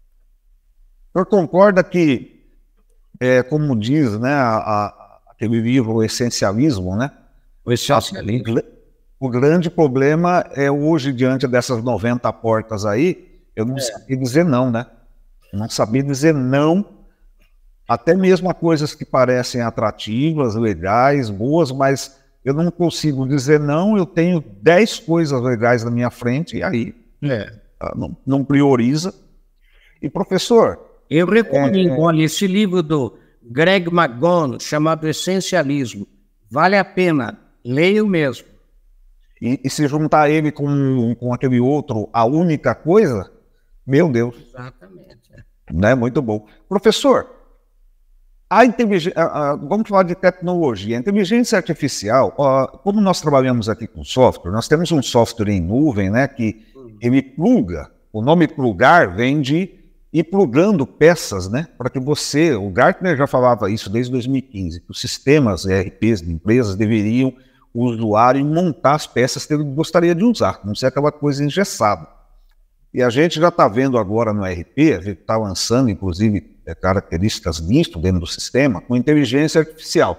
O senhor concorda que, é, como diz, né, a, a, aquele livro, O Essencialismo, né? O Essencialismo. O grande problema é hoje, diante dessas noventa portas aí, eu não é. sabia dizer não, né? Não sabia dizer não, até mesmo a coisas que parecem atrativas, legais, boas, mas eu não consigo dizer não, eu tenho dez coisas legais na minha frente, e aí é. não, não prioriza. E professor... Eu recomendo, é, olha, esse livro do Greg McGon, chamado Essencialismo, vale a pena, leia mesmo. E, e se juntar ele com, com aquele outro, A Única Coisa, meu Deus. Exatamente. Né? Muito bom. Professor, A inteligência, vamos falar de tecnologia. A inteligência artificial, ó, como nós trabalhamos aqui com software, nós temos um software em nuvem, né, que ele pluga. O nome plugar vem de ir plugando peças, né, para que você, o Gartner já falava isso desde dois mil e quinze, que os sistemas E R Ps de empresas deveriam o usuário montar as peças que ele gostaria de usar, não ser aquela coisa engessada. E a gente já está vendo agora no E R P, a gente está lançando, inclusive, é, características disso dentro do sistema, com inteligência artificial.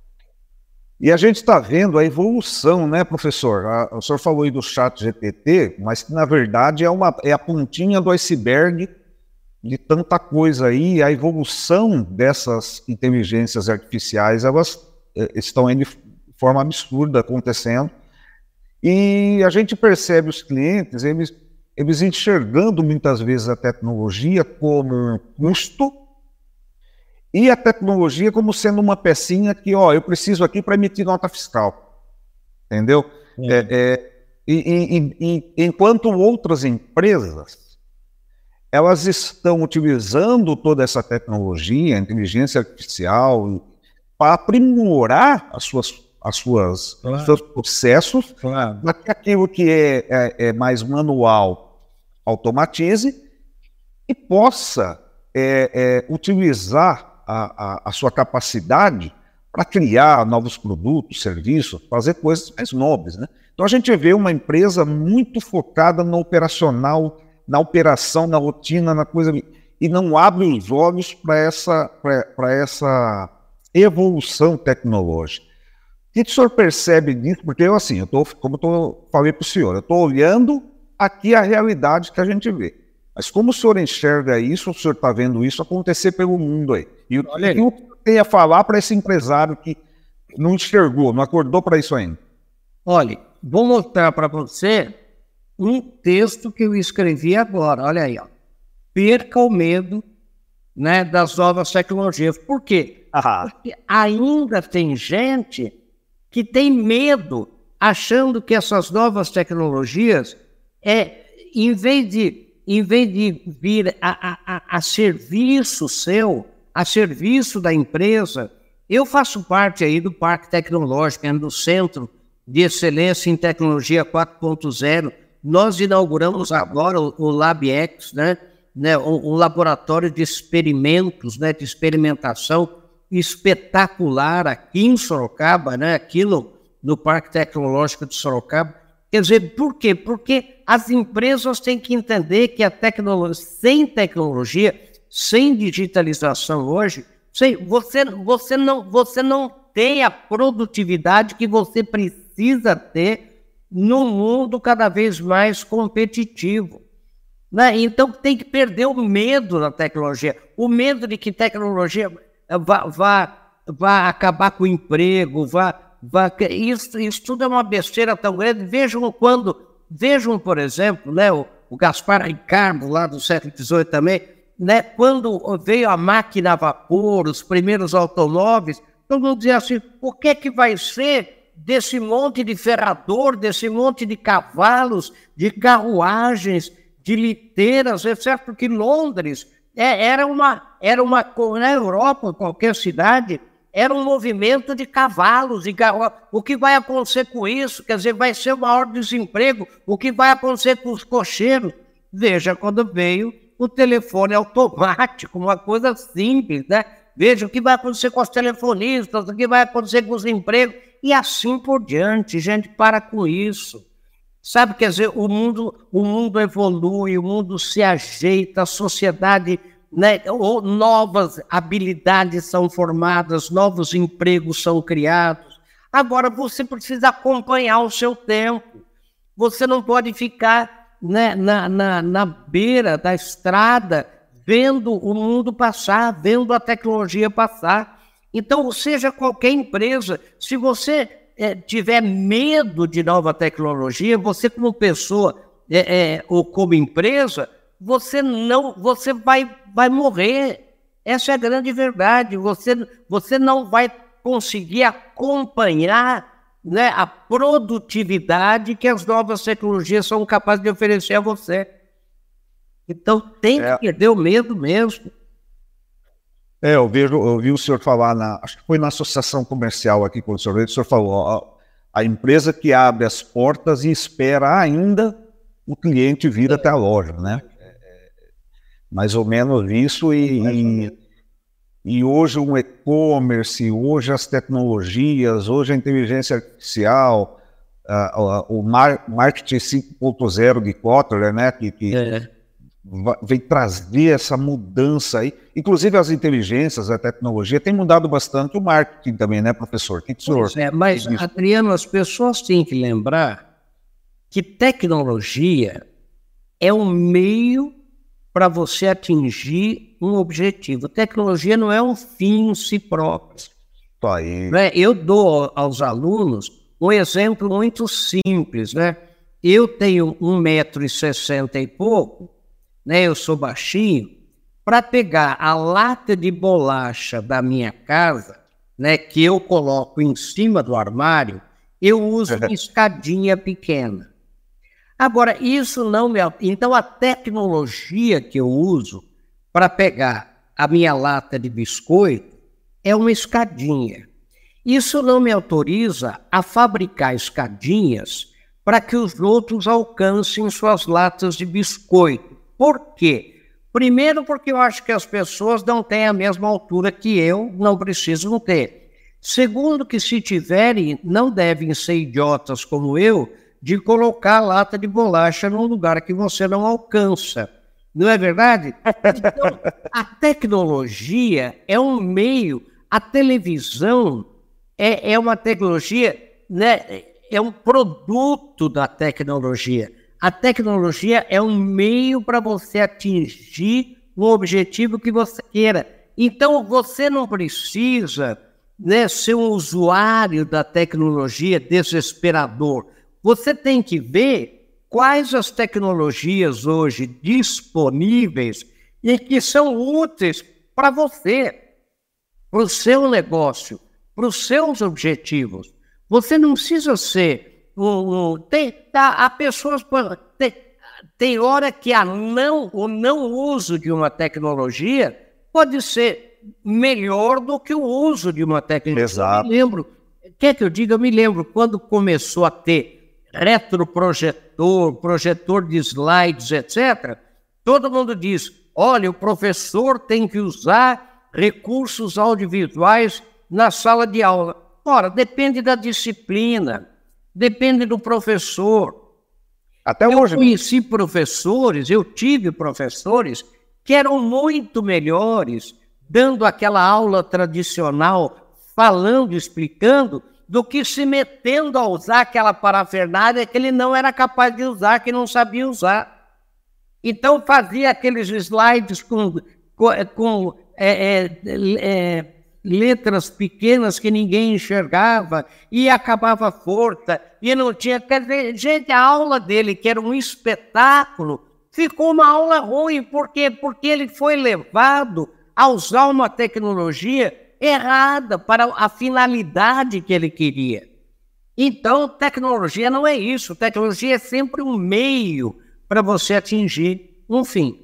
E a gente está vendo a evolução, né, professor? A, o senhor falou aí do chat G P T, mas que, na verdade, é, uma, é a pontinha do iceberg de tanta coisa aí. A evolução dessas inteligências artificiais, elas é, estão aí de forma absurda acontecendo. E a gente percebe os clientes, eles... eles enxergando muitas vezes a tecnologia como um custo e a tecnologia como sendo uma pecinha que, ó, eu preciso aqui para emitir nota fiscal, entendeu? É, é, e, e, e, enquanto outras empresas, elas estão utilizando toda essa tecnologia, a inteligência artificial, para aprimorar as suas as suas, claro. Os seus processos, claro. Para que aquilo que é, é, é mais manual automatize e possa é, é, utilizar a, a, a sua capacidade para criar novos produtos, serviços, fazer coisas mais nobres, né? Então a gente vê uma empresa muito focada no operacional, na operação, na rotina, na coisa, e não abre os olhos para essa, para essa evolução tecnológica. O que o senhor percebe disso? Porque eu, assim, eu tô, como eu tô, falei para o senhor, eu estou olhando aqui a realidade que a gente vê. Mas como o senhor enxerga isso, o senhor está vendo isso acontecer pelo mundo aí? E o que o senhor tem a falar para esse empresário que não enxergou, não acordou para isso ainda? Olha, vou mostrar para você um texto que eu escrevi agora. Olha aí, ó. Perca o medo, né, das novas tecnologias. Por quê? Aham. Porque ainda tem gente que tem medo, achando que essas novas tecnologias, é, em vez de, em vez de vir a, a, a serviço seu, a serviço da empresa, eu faço parte aí do Parque Tecnológico, do Centro de Excelência em Tecnologia quatro ponto zero. Nós inauguramos agora o, o LabX, né, né, um, um laboratório de experimentos, né, de experimentação espetacular aqui em Sorocaba, né, aqui no, no Parque Tecnológico de Sorocaba. Quer dizer, por quê? Porque as empresas têm que entender que a tecnologia, sem tecnologia, sem digitalização hoje, sem, você, você, não, você não tem a produtividade que você precisa ter num mundo cada vez mais competitivo, né? Então tem que perder o medo da tecnologia, o medo de que tecnologia Vai, vai, vai acabar com o emprego, vai, vai, isso, isso tudo é uma besteira tão grande. Vejam quando, vejam, por exemplo, né, o, o Gaspar Ricardo, lá do século dezoito também, né, quando veio a máquina a vapor, os primeiros automóveis, todo mundo dizia assim, o que é que vai ser desse monte de ferrador, desse monte de cavalos, de carruagens, de liteiras, etcétera, porque Londres É, era uma, era uma, na Europa, qualquer cidade, era um movimento de cavalos, de carro... O que vai acontecer com isso? Quer dizer, vai ser o maior desemprego. O que vai acontecer com os cocheiros? Veja, quando veio o telefone automático, uma coisa simples, né? Veja o que vai acontecer com os telefonistas, o que vai acontecer com os empregos, e assim por diante. Gente, para com isso. Sabe, quer dizer, o mundo, o mundo evolui, o mundo se ajeita, a sociedade, né, novas habilidades são formadas, novos empregos são criados. Agora, você precisa acompanhar o seu tempo. Você não pode ficar, né, na, na, na beira da estrada, vendo o mundo passar, vendo a tecnologia passar. Então, seja qualquer empresa, se você É, tiver medo de nova tecnologia, você como pessoa é, é, ou como empresa, você não, você vai, vai morrer. Essa é a grande verdade. Você, você não vai conseguir acompanhar, né, a produtividade que as novas tecnologias são capazes de oferecer a você. Então tem que é. perder o medo mesmo. É, eu, vejo, eu vi o senhor falar, na, acho que foi na associação comercial aqui com o senhor, o senhor falou, a, a empresa que abre as portas e espera ainda o cliente vir até a loja, né? É, é, mais ou menos isso, e, e, e hoje o e-commerce, hoje as tecnologias, hoje a inteligência artificial, a, a, o mar, marketing cinco ponto zero de Kotler, né? Que, que é. vem trazer essa mudança aí. Inclusive as inteligências, a tecnologia tem mudado bastante o marketing também, né, professor? Que que o senhor é, mas, Adriano, as pessoas têm que lembrar que tecnologia é um meio para você atingir um objetivo. Tecnologia não é um fim em si próprio. Aí. Né? Eu dou aos alunos um exemplo muito simples, né? Eu tenho um metro e sessenta e pouco, né? Eu sou baixinho. Para pegar a lata de bolacha da minha casa, né, que eu coloco em cima do armário, eu uso uma escadinha pequena. Agora, isso não me... Então, a tecnologia que eu uso para pegar a minha lata de biscoito é uma escadinha. Isso não me autoriza a fabricar escadinhas para que os outros alcancem suas latas de biscoito. Por quê? Primeiro, porque eu acho que as pessoas não têm a mesma altura que eu, não precisam ter. Segundo, que se tiverem, não devem ser idiotas como eu, de colocar a lata de bolacha num lugar que você não alcança. Não é verdade? Então, a tecnologia é um meio, a televisão é, é uma tecnologia, né, é um produto da tecnologia. A tecnologia é um meio para você atingir um objetivo que você queira. Então, você não precisa, né, ser um usuário da tecnologia desesperador. Você tem que ver quais as tecnologias hoje disponíveis e que são úteis para você, para o seu negócio, para os seus objetivos. Você não precisa ser... Um, um, tem, tá, há pessoas... Tem, tem hora que a não, o não uso de uma tecnologia pode ser melhor do que o uso de uma tecnologia. Exato. Eu me lembro, quer que eu diga, eu me lembro quando começou a ter retroprojetor, projetor de slides, etcétera, todo mundo diz, olha, o professor tem que usar recursos audiovisuais na sala de aula. Ora, depende da disciplina, depende do professor. Até eu hoje. conheci professores, eu tive professores que eram muito melhores dando aquela aula tradicional, falando, explicando, do que se metendo a usar aquela parafernália que ele não era capaz de usar, que não sabia usar. Então fazia aqueles slides com, com, com é, é, é, letras pequenas que ninguém enxergava, e acabava força, e não tinha... Quer dizer, gente, a aula dele, que era um espetáculo, ficou uma aula ruim. Por quê? Porque ele foi levado a usar uma tecnologia errada para a finalidade que ele queria. Então, tecnologia não é isso. Tecnologia é sempre um meio para você atingir um fim.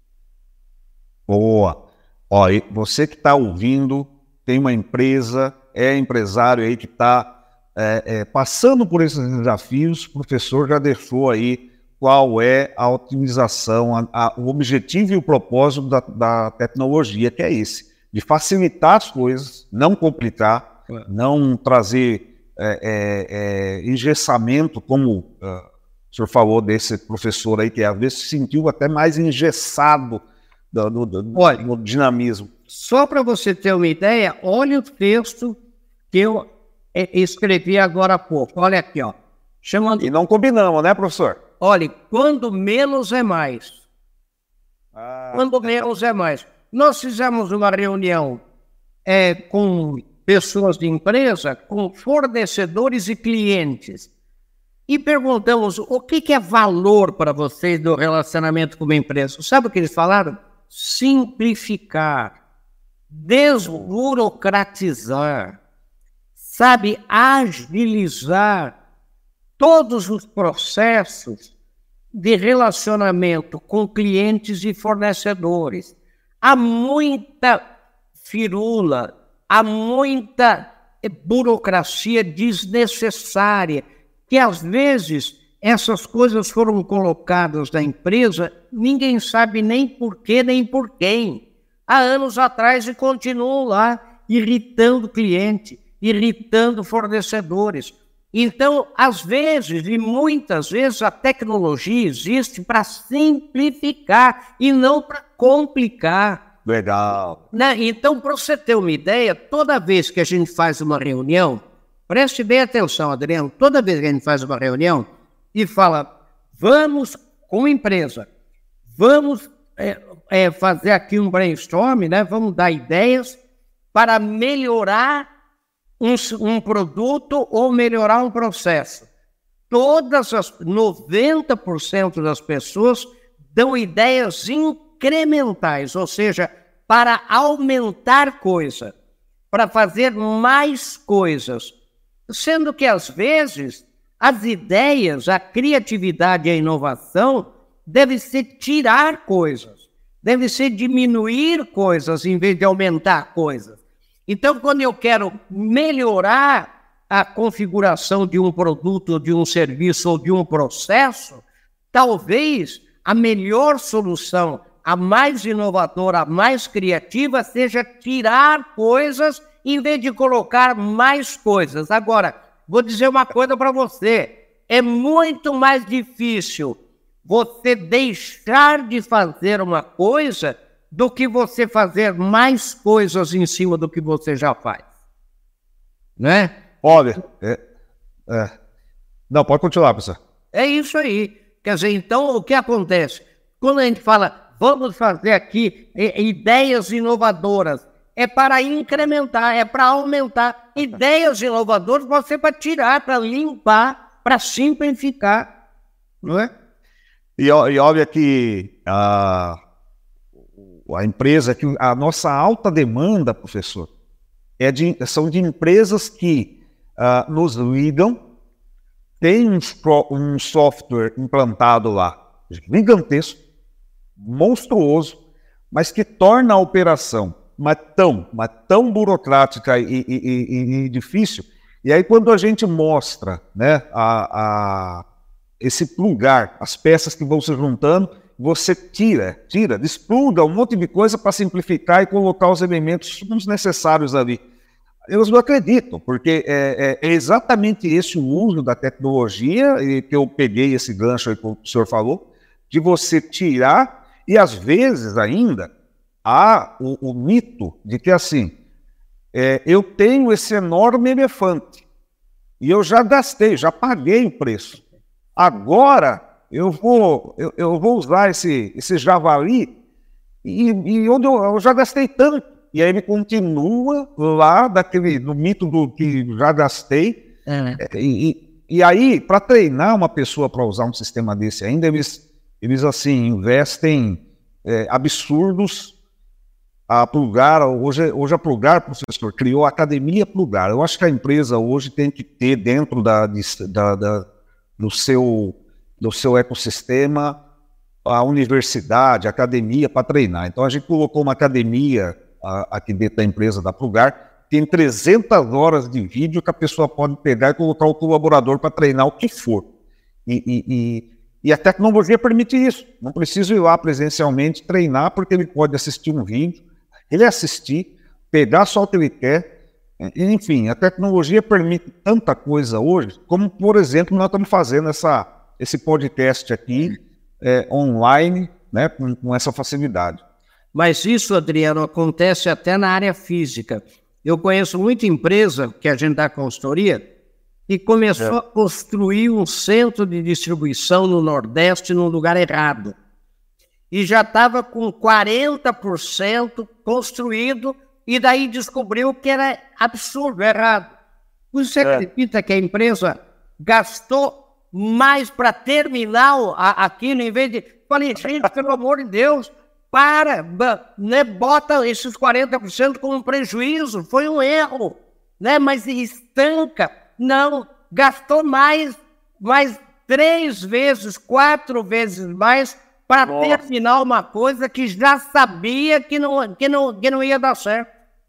Boa. Ó, você que está ouvindo, tem uma empresa, é empresário aí que está é, é, passando por esses desafios, o professor já deixou aí qual é a otimização, a, a, o objetivo e o propósito da, da tecnologia, que é esse, de facilitar as coisas, não complicar, é. não trazer é, é, é, engessamento, como uh, o senhor falou desse professor aí, que às vezes se sentiu até mais engessado do, do, do, Olha, do dinamismo. Só para você ter uma ideia, olha o texto que eu escrevi agora há pouco. Olha aqui, ó. Chamando... E não combinamos, né, professor? Olha, quando menos é mais. Ah. Quando menos é mais. Nós fizemos uma reunião é, com pessoas de empresa, com fornecedores e clientes, e perguntamos o que, que é valor para vocês do relacionamento com uma empresa. Sabe o que eles falaram? Simplificar, desburocratizar, sabe, agilizar todos os processos de relacionamento com clientes e fornecedores. Há muita firula, há muita burocracia desnecessária, que às vezes essas coisas foram colocadas na empresa, ninguém sabe nem por quê, nem por quem. Há anos atrás e continuam lá, irritando o cliente, irritando fornecedores. Então, às vezes, e muitas vezes, a tecnologia existe para simplificar e não para complicar. Legal. Né? Então, para você ter uma ideia, toda vez que a gente faz uma reunião, preste bem atenção, Adriano, toda vez que a gente faz uma reunião e fala, vamos, com a empresa, vamos é, é, fazer aqui um brainstorm, né? Vamos dar ideias para melhorar um, um produto ou melhorar um processo. Todas as, noventa por cento das pessoas dão ideias incrementais, ou seja, para aumentar coisa, para fazer mais coisas. Sendo que, às vezes, as ideias, a criatividade e a inovação devem ser tirar coisas, deve ser diminuir coisas em vez de aumentar coisas. Então, quando eu quero melhorar a configuração de um produto, de um serviço ou de um processo, talvez a melhor solução, a mais inovadora, a mais criativa, seja tirar coisas em vez de colocar mais coisas. Agora, vou dizer uma coisa para você, é muito mais difícil você deixar de fazer uma coisa do que você fazer mais coisas em cima do que você já faz. Né? Olha, é, é. Não, pode continuar, professor. É isso aí. Quer dizer, então, o que acontece? Quando a gente fala, vamos fazer aqui é, ideias inovadoras, é para incrementar, é para aumentar. Ideias inovadoras você para tirar, para limpar, para simplificar. Não é? E, e olha que a, a empresa, que a nossa alta demanda, professor, é de, são de empresas que uh, nos ligam, tem um, um software implantado lá, gigantesco, monstruoso, mas que torna a operação mas tão, mas tão burocrática e, e, e, e difícil. E aí quando a gente mostra, né, a, a esse plugar, as peças que vão se juntando, você tira, tira, despluga um monte de coisa para simplificar e colocar os elementos necessários ali. Eles não acreditam, porque é, é, é exatamente esse o uso da tecnologia, e que eu peguei esse gancho aí que o senhor falou, de você tirar, e às vezes ainda, há o, o mito de que assim, é, eu tenho esse enorme elefante, e eu já gastei, já paguei o preço. Agora eu vou, eu, eu vou usar esse, esse javali e, e onde eu, eu já gastei tanto. E aí ele continua lá daquele, no mito do que já gastei. É. E, e, e aí, para treinar uma pessoa para usar um sistema desse ainda, eles, eles assim, investem é, absurdos. A Plugar, hoje, hoje a Plugar, professor, criou a Academia Plugar. Eu acho que a empresa hoje tem que ter dentro da, da, da do seu, do seu ecossistema, a universidade, a academia para treinar. Então a gente colocou uma academia a, aqui dentro da empresa da Plugar, tem trezentas horas de vídeo que a pessoa pode pegar e colocar o colaborador para treinar o que for. E, e, e, e a tecnologia permite isso. Não precisa ir lá presencialmente treinar, porque ele pode assistir um vídeo, ele assistir, pegar só o que ele quer. Enfim, a tecnologia permite tanta coisa hoje, como, por exemplo, nós estamos fazendo essa, esse podcast aqui é, online, né, com, com essa facilidade. Mas isso, Adriano, acontece até na área física. Eu conheço muita empresa que a gente dá consultoria e começou é. a construir um centro de distribuição no Nordeste num lugar errado. E já estava com quarenta por cento construído. E daí descobriu que era absurdo, errado. Você é. acredita que a empresa gastou mais para terminar a, aquilo, em vez de... Falei, gente, pelo amor de Deus, para, né, bota esses quarenta por cento como prejuízo, foi um erro, né, mas estanca. Não, gastou mais, mais três vezes, quatro vezes mais para terminar uma coisa que já sabia que não, que não, que não ia dar certo.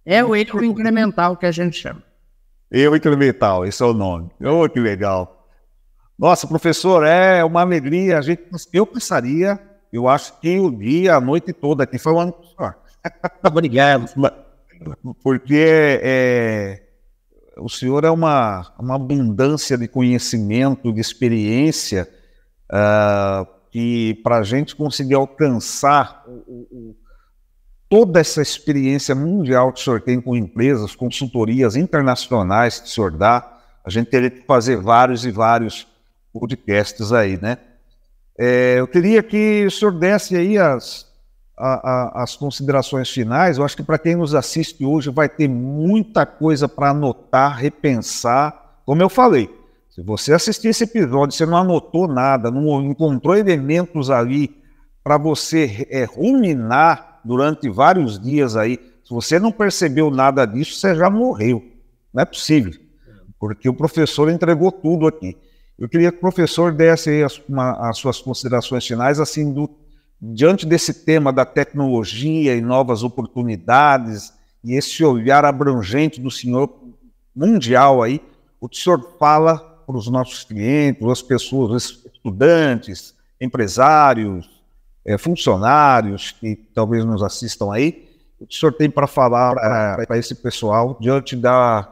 É o erro incremental que a gente chama. Erro incremental, esse é o nome. Oh, que legal. Nossa, professor, é uma alegria. A gente, eu pensaria, eu acho que o dia, a noite toda aqui foi um ano só. Obrigado. Porque é, o senhor é uma, uma abundância de conhecimento, de experiência, uh, que para a gente conseguir alcançar o, o, toda essa experiência mundial que o senhor tem com empresas, consultorias internacionais que o senhor dá, a gente teria que fazer vários e vários podcasts aí, né? É, eu queria que o senhor desse aí as, a, a, as considerações finais. Eu acho que para quem nos assiste hoje vai ter muita coisa para anotar, repensar. Como eu falei, se você assistir esse episódio, você não anotou nada, não encontrou elementos ali para você é, ruminar durante vários dias aí, se você não percebeu nada disso, você já morreu. Não é possível, porque o professor entregou tudo aqui. Eu queria que o professor desse aí as, uma, as suas considerações finais, assim, do, diante desse tema da tecnologia e novas oportunidades, e esse olhar abrangente do senhor mundial aí, o que o senhor fala para os nossos clientes, as pessoas, os estudantes, empresários, é, funcionários que talvez nos assistam aí, o que o senhor tem para falar para esse pessoal diante da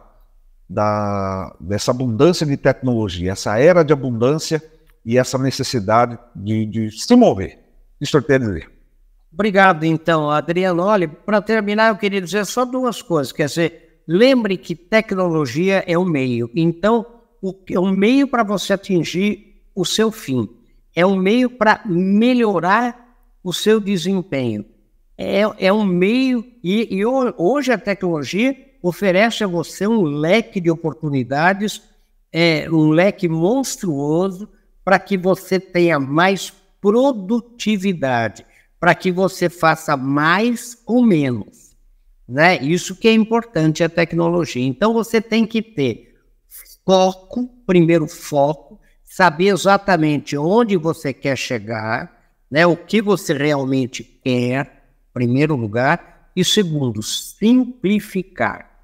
Da, dessa abundância de tecnologia, essa era de abundância e essa necessidade de, de se mover. Isso eu quero dizer. Obrigado, então, Adriano. Olha, para terminar, eu queria dizer só duas coisas. Quer dizer, lembre que tecnologia é um meio. Então, o, é um meio para você atingir o seu fim. É um meio para melhorar o seu desempenho. É, é um meio, e, e hoje a tecnologia oferece a você um leque de oportunidades, é, um leque monstruoso para que você tenha mais produtividade, para que você faça mais com menos, né? Isso que é importante a tecnologia. Então você tem que ter foco, primeiro foco, saber exatamente onde você quer chegar, né? O que você realmente quer, em primeiro lugar, e segundo, simplificar.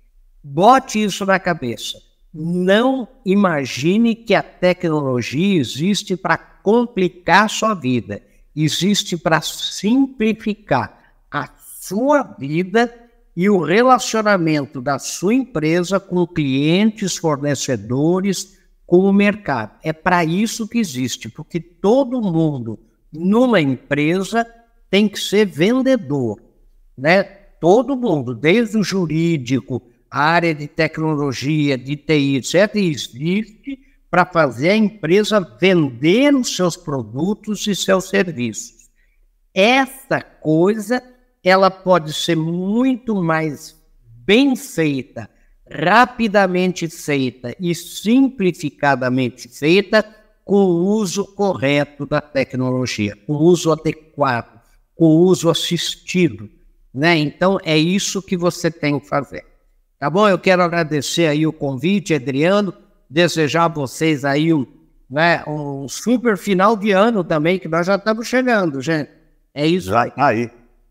Bote isso na cabeça. Não imagine que a tecnologia existe para complicar a sua vida. Existe para simplificar a sua vida e o relacionamento da sua empresa com clientes, fornecedores, com o mercado. É para isso que existe, porque todo mundo numa empresa tem que ser vendedor, né? Todo mundo, desde o jurídico, a área de tecnologia, de T I, etcétera, existe para fazer a empresa vender os seus produtos e seus serviços. Essa coisa, ela pode ser muito mais bem feita, rapidamente feita e simplificadamente feita com o uso correto da tecnologia, com o uso adequado, com o uso assistido, né? Então, é isso que você tem que fazer. Tá bom? Eu quero agradecer aí o convite, Adriano, desejar a vocês aí um, né, um super final de ano também, que nós já estamos chegando, gente. É isso. Já aí.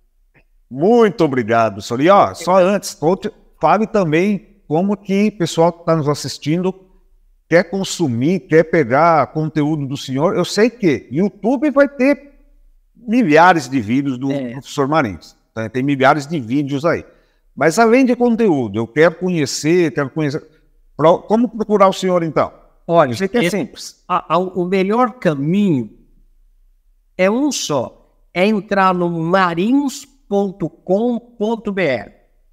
Muito obrigado, senhor. E ó, só antes, fale também como que o pessoal que está nos assistindo quer consumir, quer pegar conteúdo do senhor. Eu sei que YouTube vai ter milhares de vídeos do é. professor Marins. Tá? Tem milhares de vídeos aí. Mas além de conteúdo, eu quero conhecer, quero conhecer. Como procurar o senhor, então? Olha, eu sei que é, é simples. A, a, o melhor caminho é um só. É entrar no marins ponto com ponto br.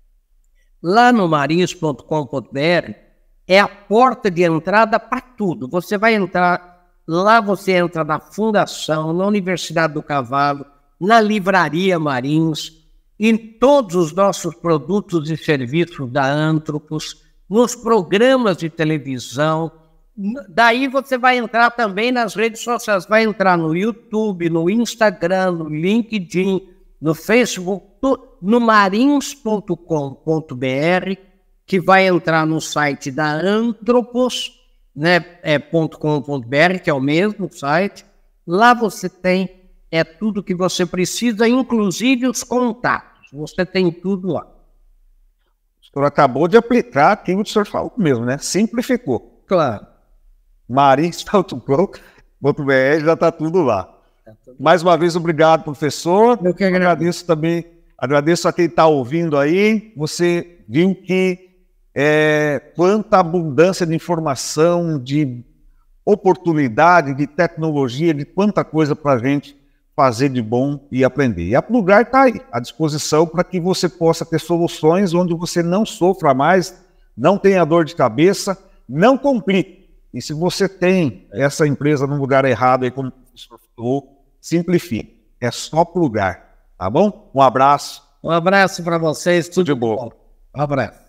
Lá no marins ponto com ponto br é a porta de entrada para tudo. Você vai entrar, lá você entra na Fundação, na Universidade do Cavalo, na Livraria Marins, em todos os nossos produtos e serviços da Antropos, nos programas de televisão. Daí você vai entrar também nas redes sociais, vai entrar no YouTube, no Instagram, no LinkedIn, no Facebook, no marins ponto com ponto br, que vai entrar no site da Antropos, né, é .com.br, que é o mesmo site. Lá você tem é tudo que você precisa, inclusive os contatos. Você tem tudo lá. O senhor acabou de aplicar aquilo que o senhor falou mesmo, né? Simplificou. Claro. marins ponto com ponto b r já está tudo lá. Mais uma vez, obrigado, professor. Eu que agradeço. agradeço também, agradeço a quem está ouvindo aí. Você viu que é, quanta abundância de informação, de oportunidade, de tecnologia, de quanta coisa para a gente fazer de bom e aprender. E a Plugar está aí, à disposição para que você possa ter soluções onde você não sofra mais, não tenha dor de cabeça, não complique. E se você tem essa empresa no lugar errado, aí como o professor falou, simplifique. É só Plugar, tá bom? Um abraço. Um abraço para vocês, tudo de bom. bom. Um abraço.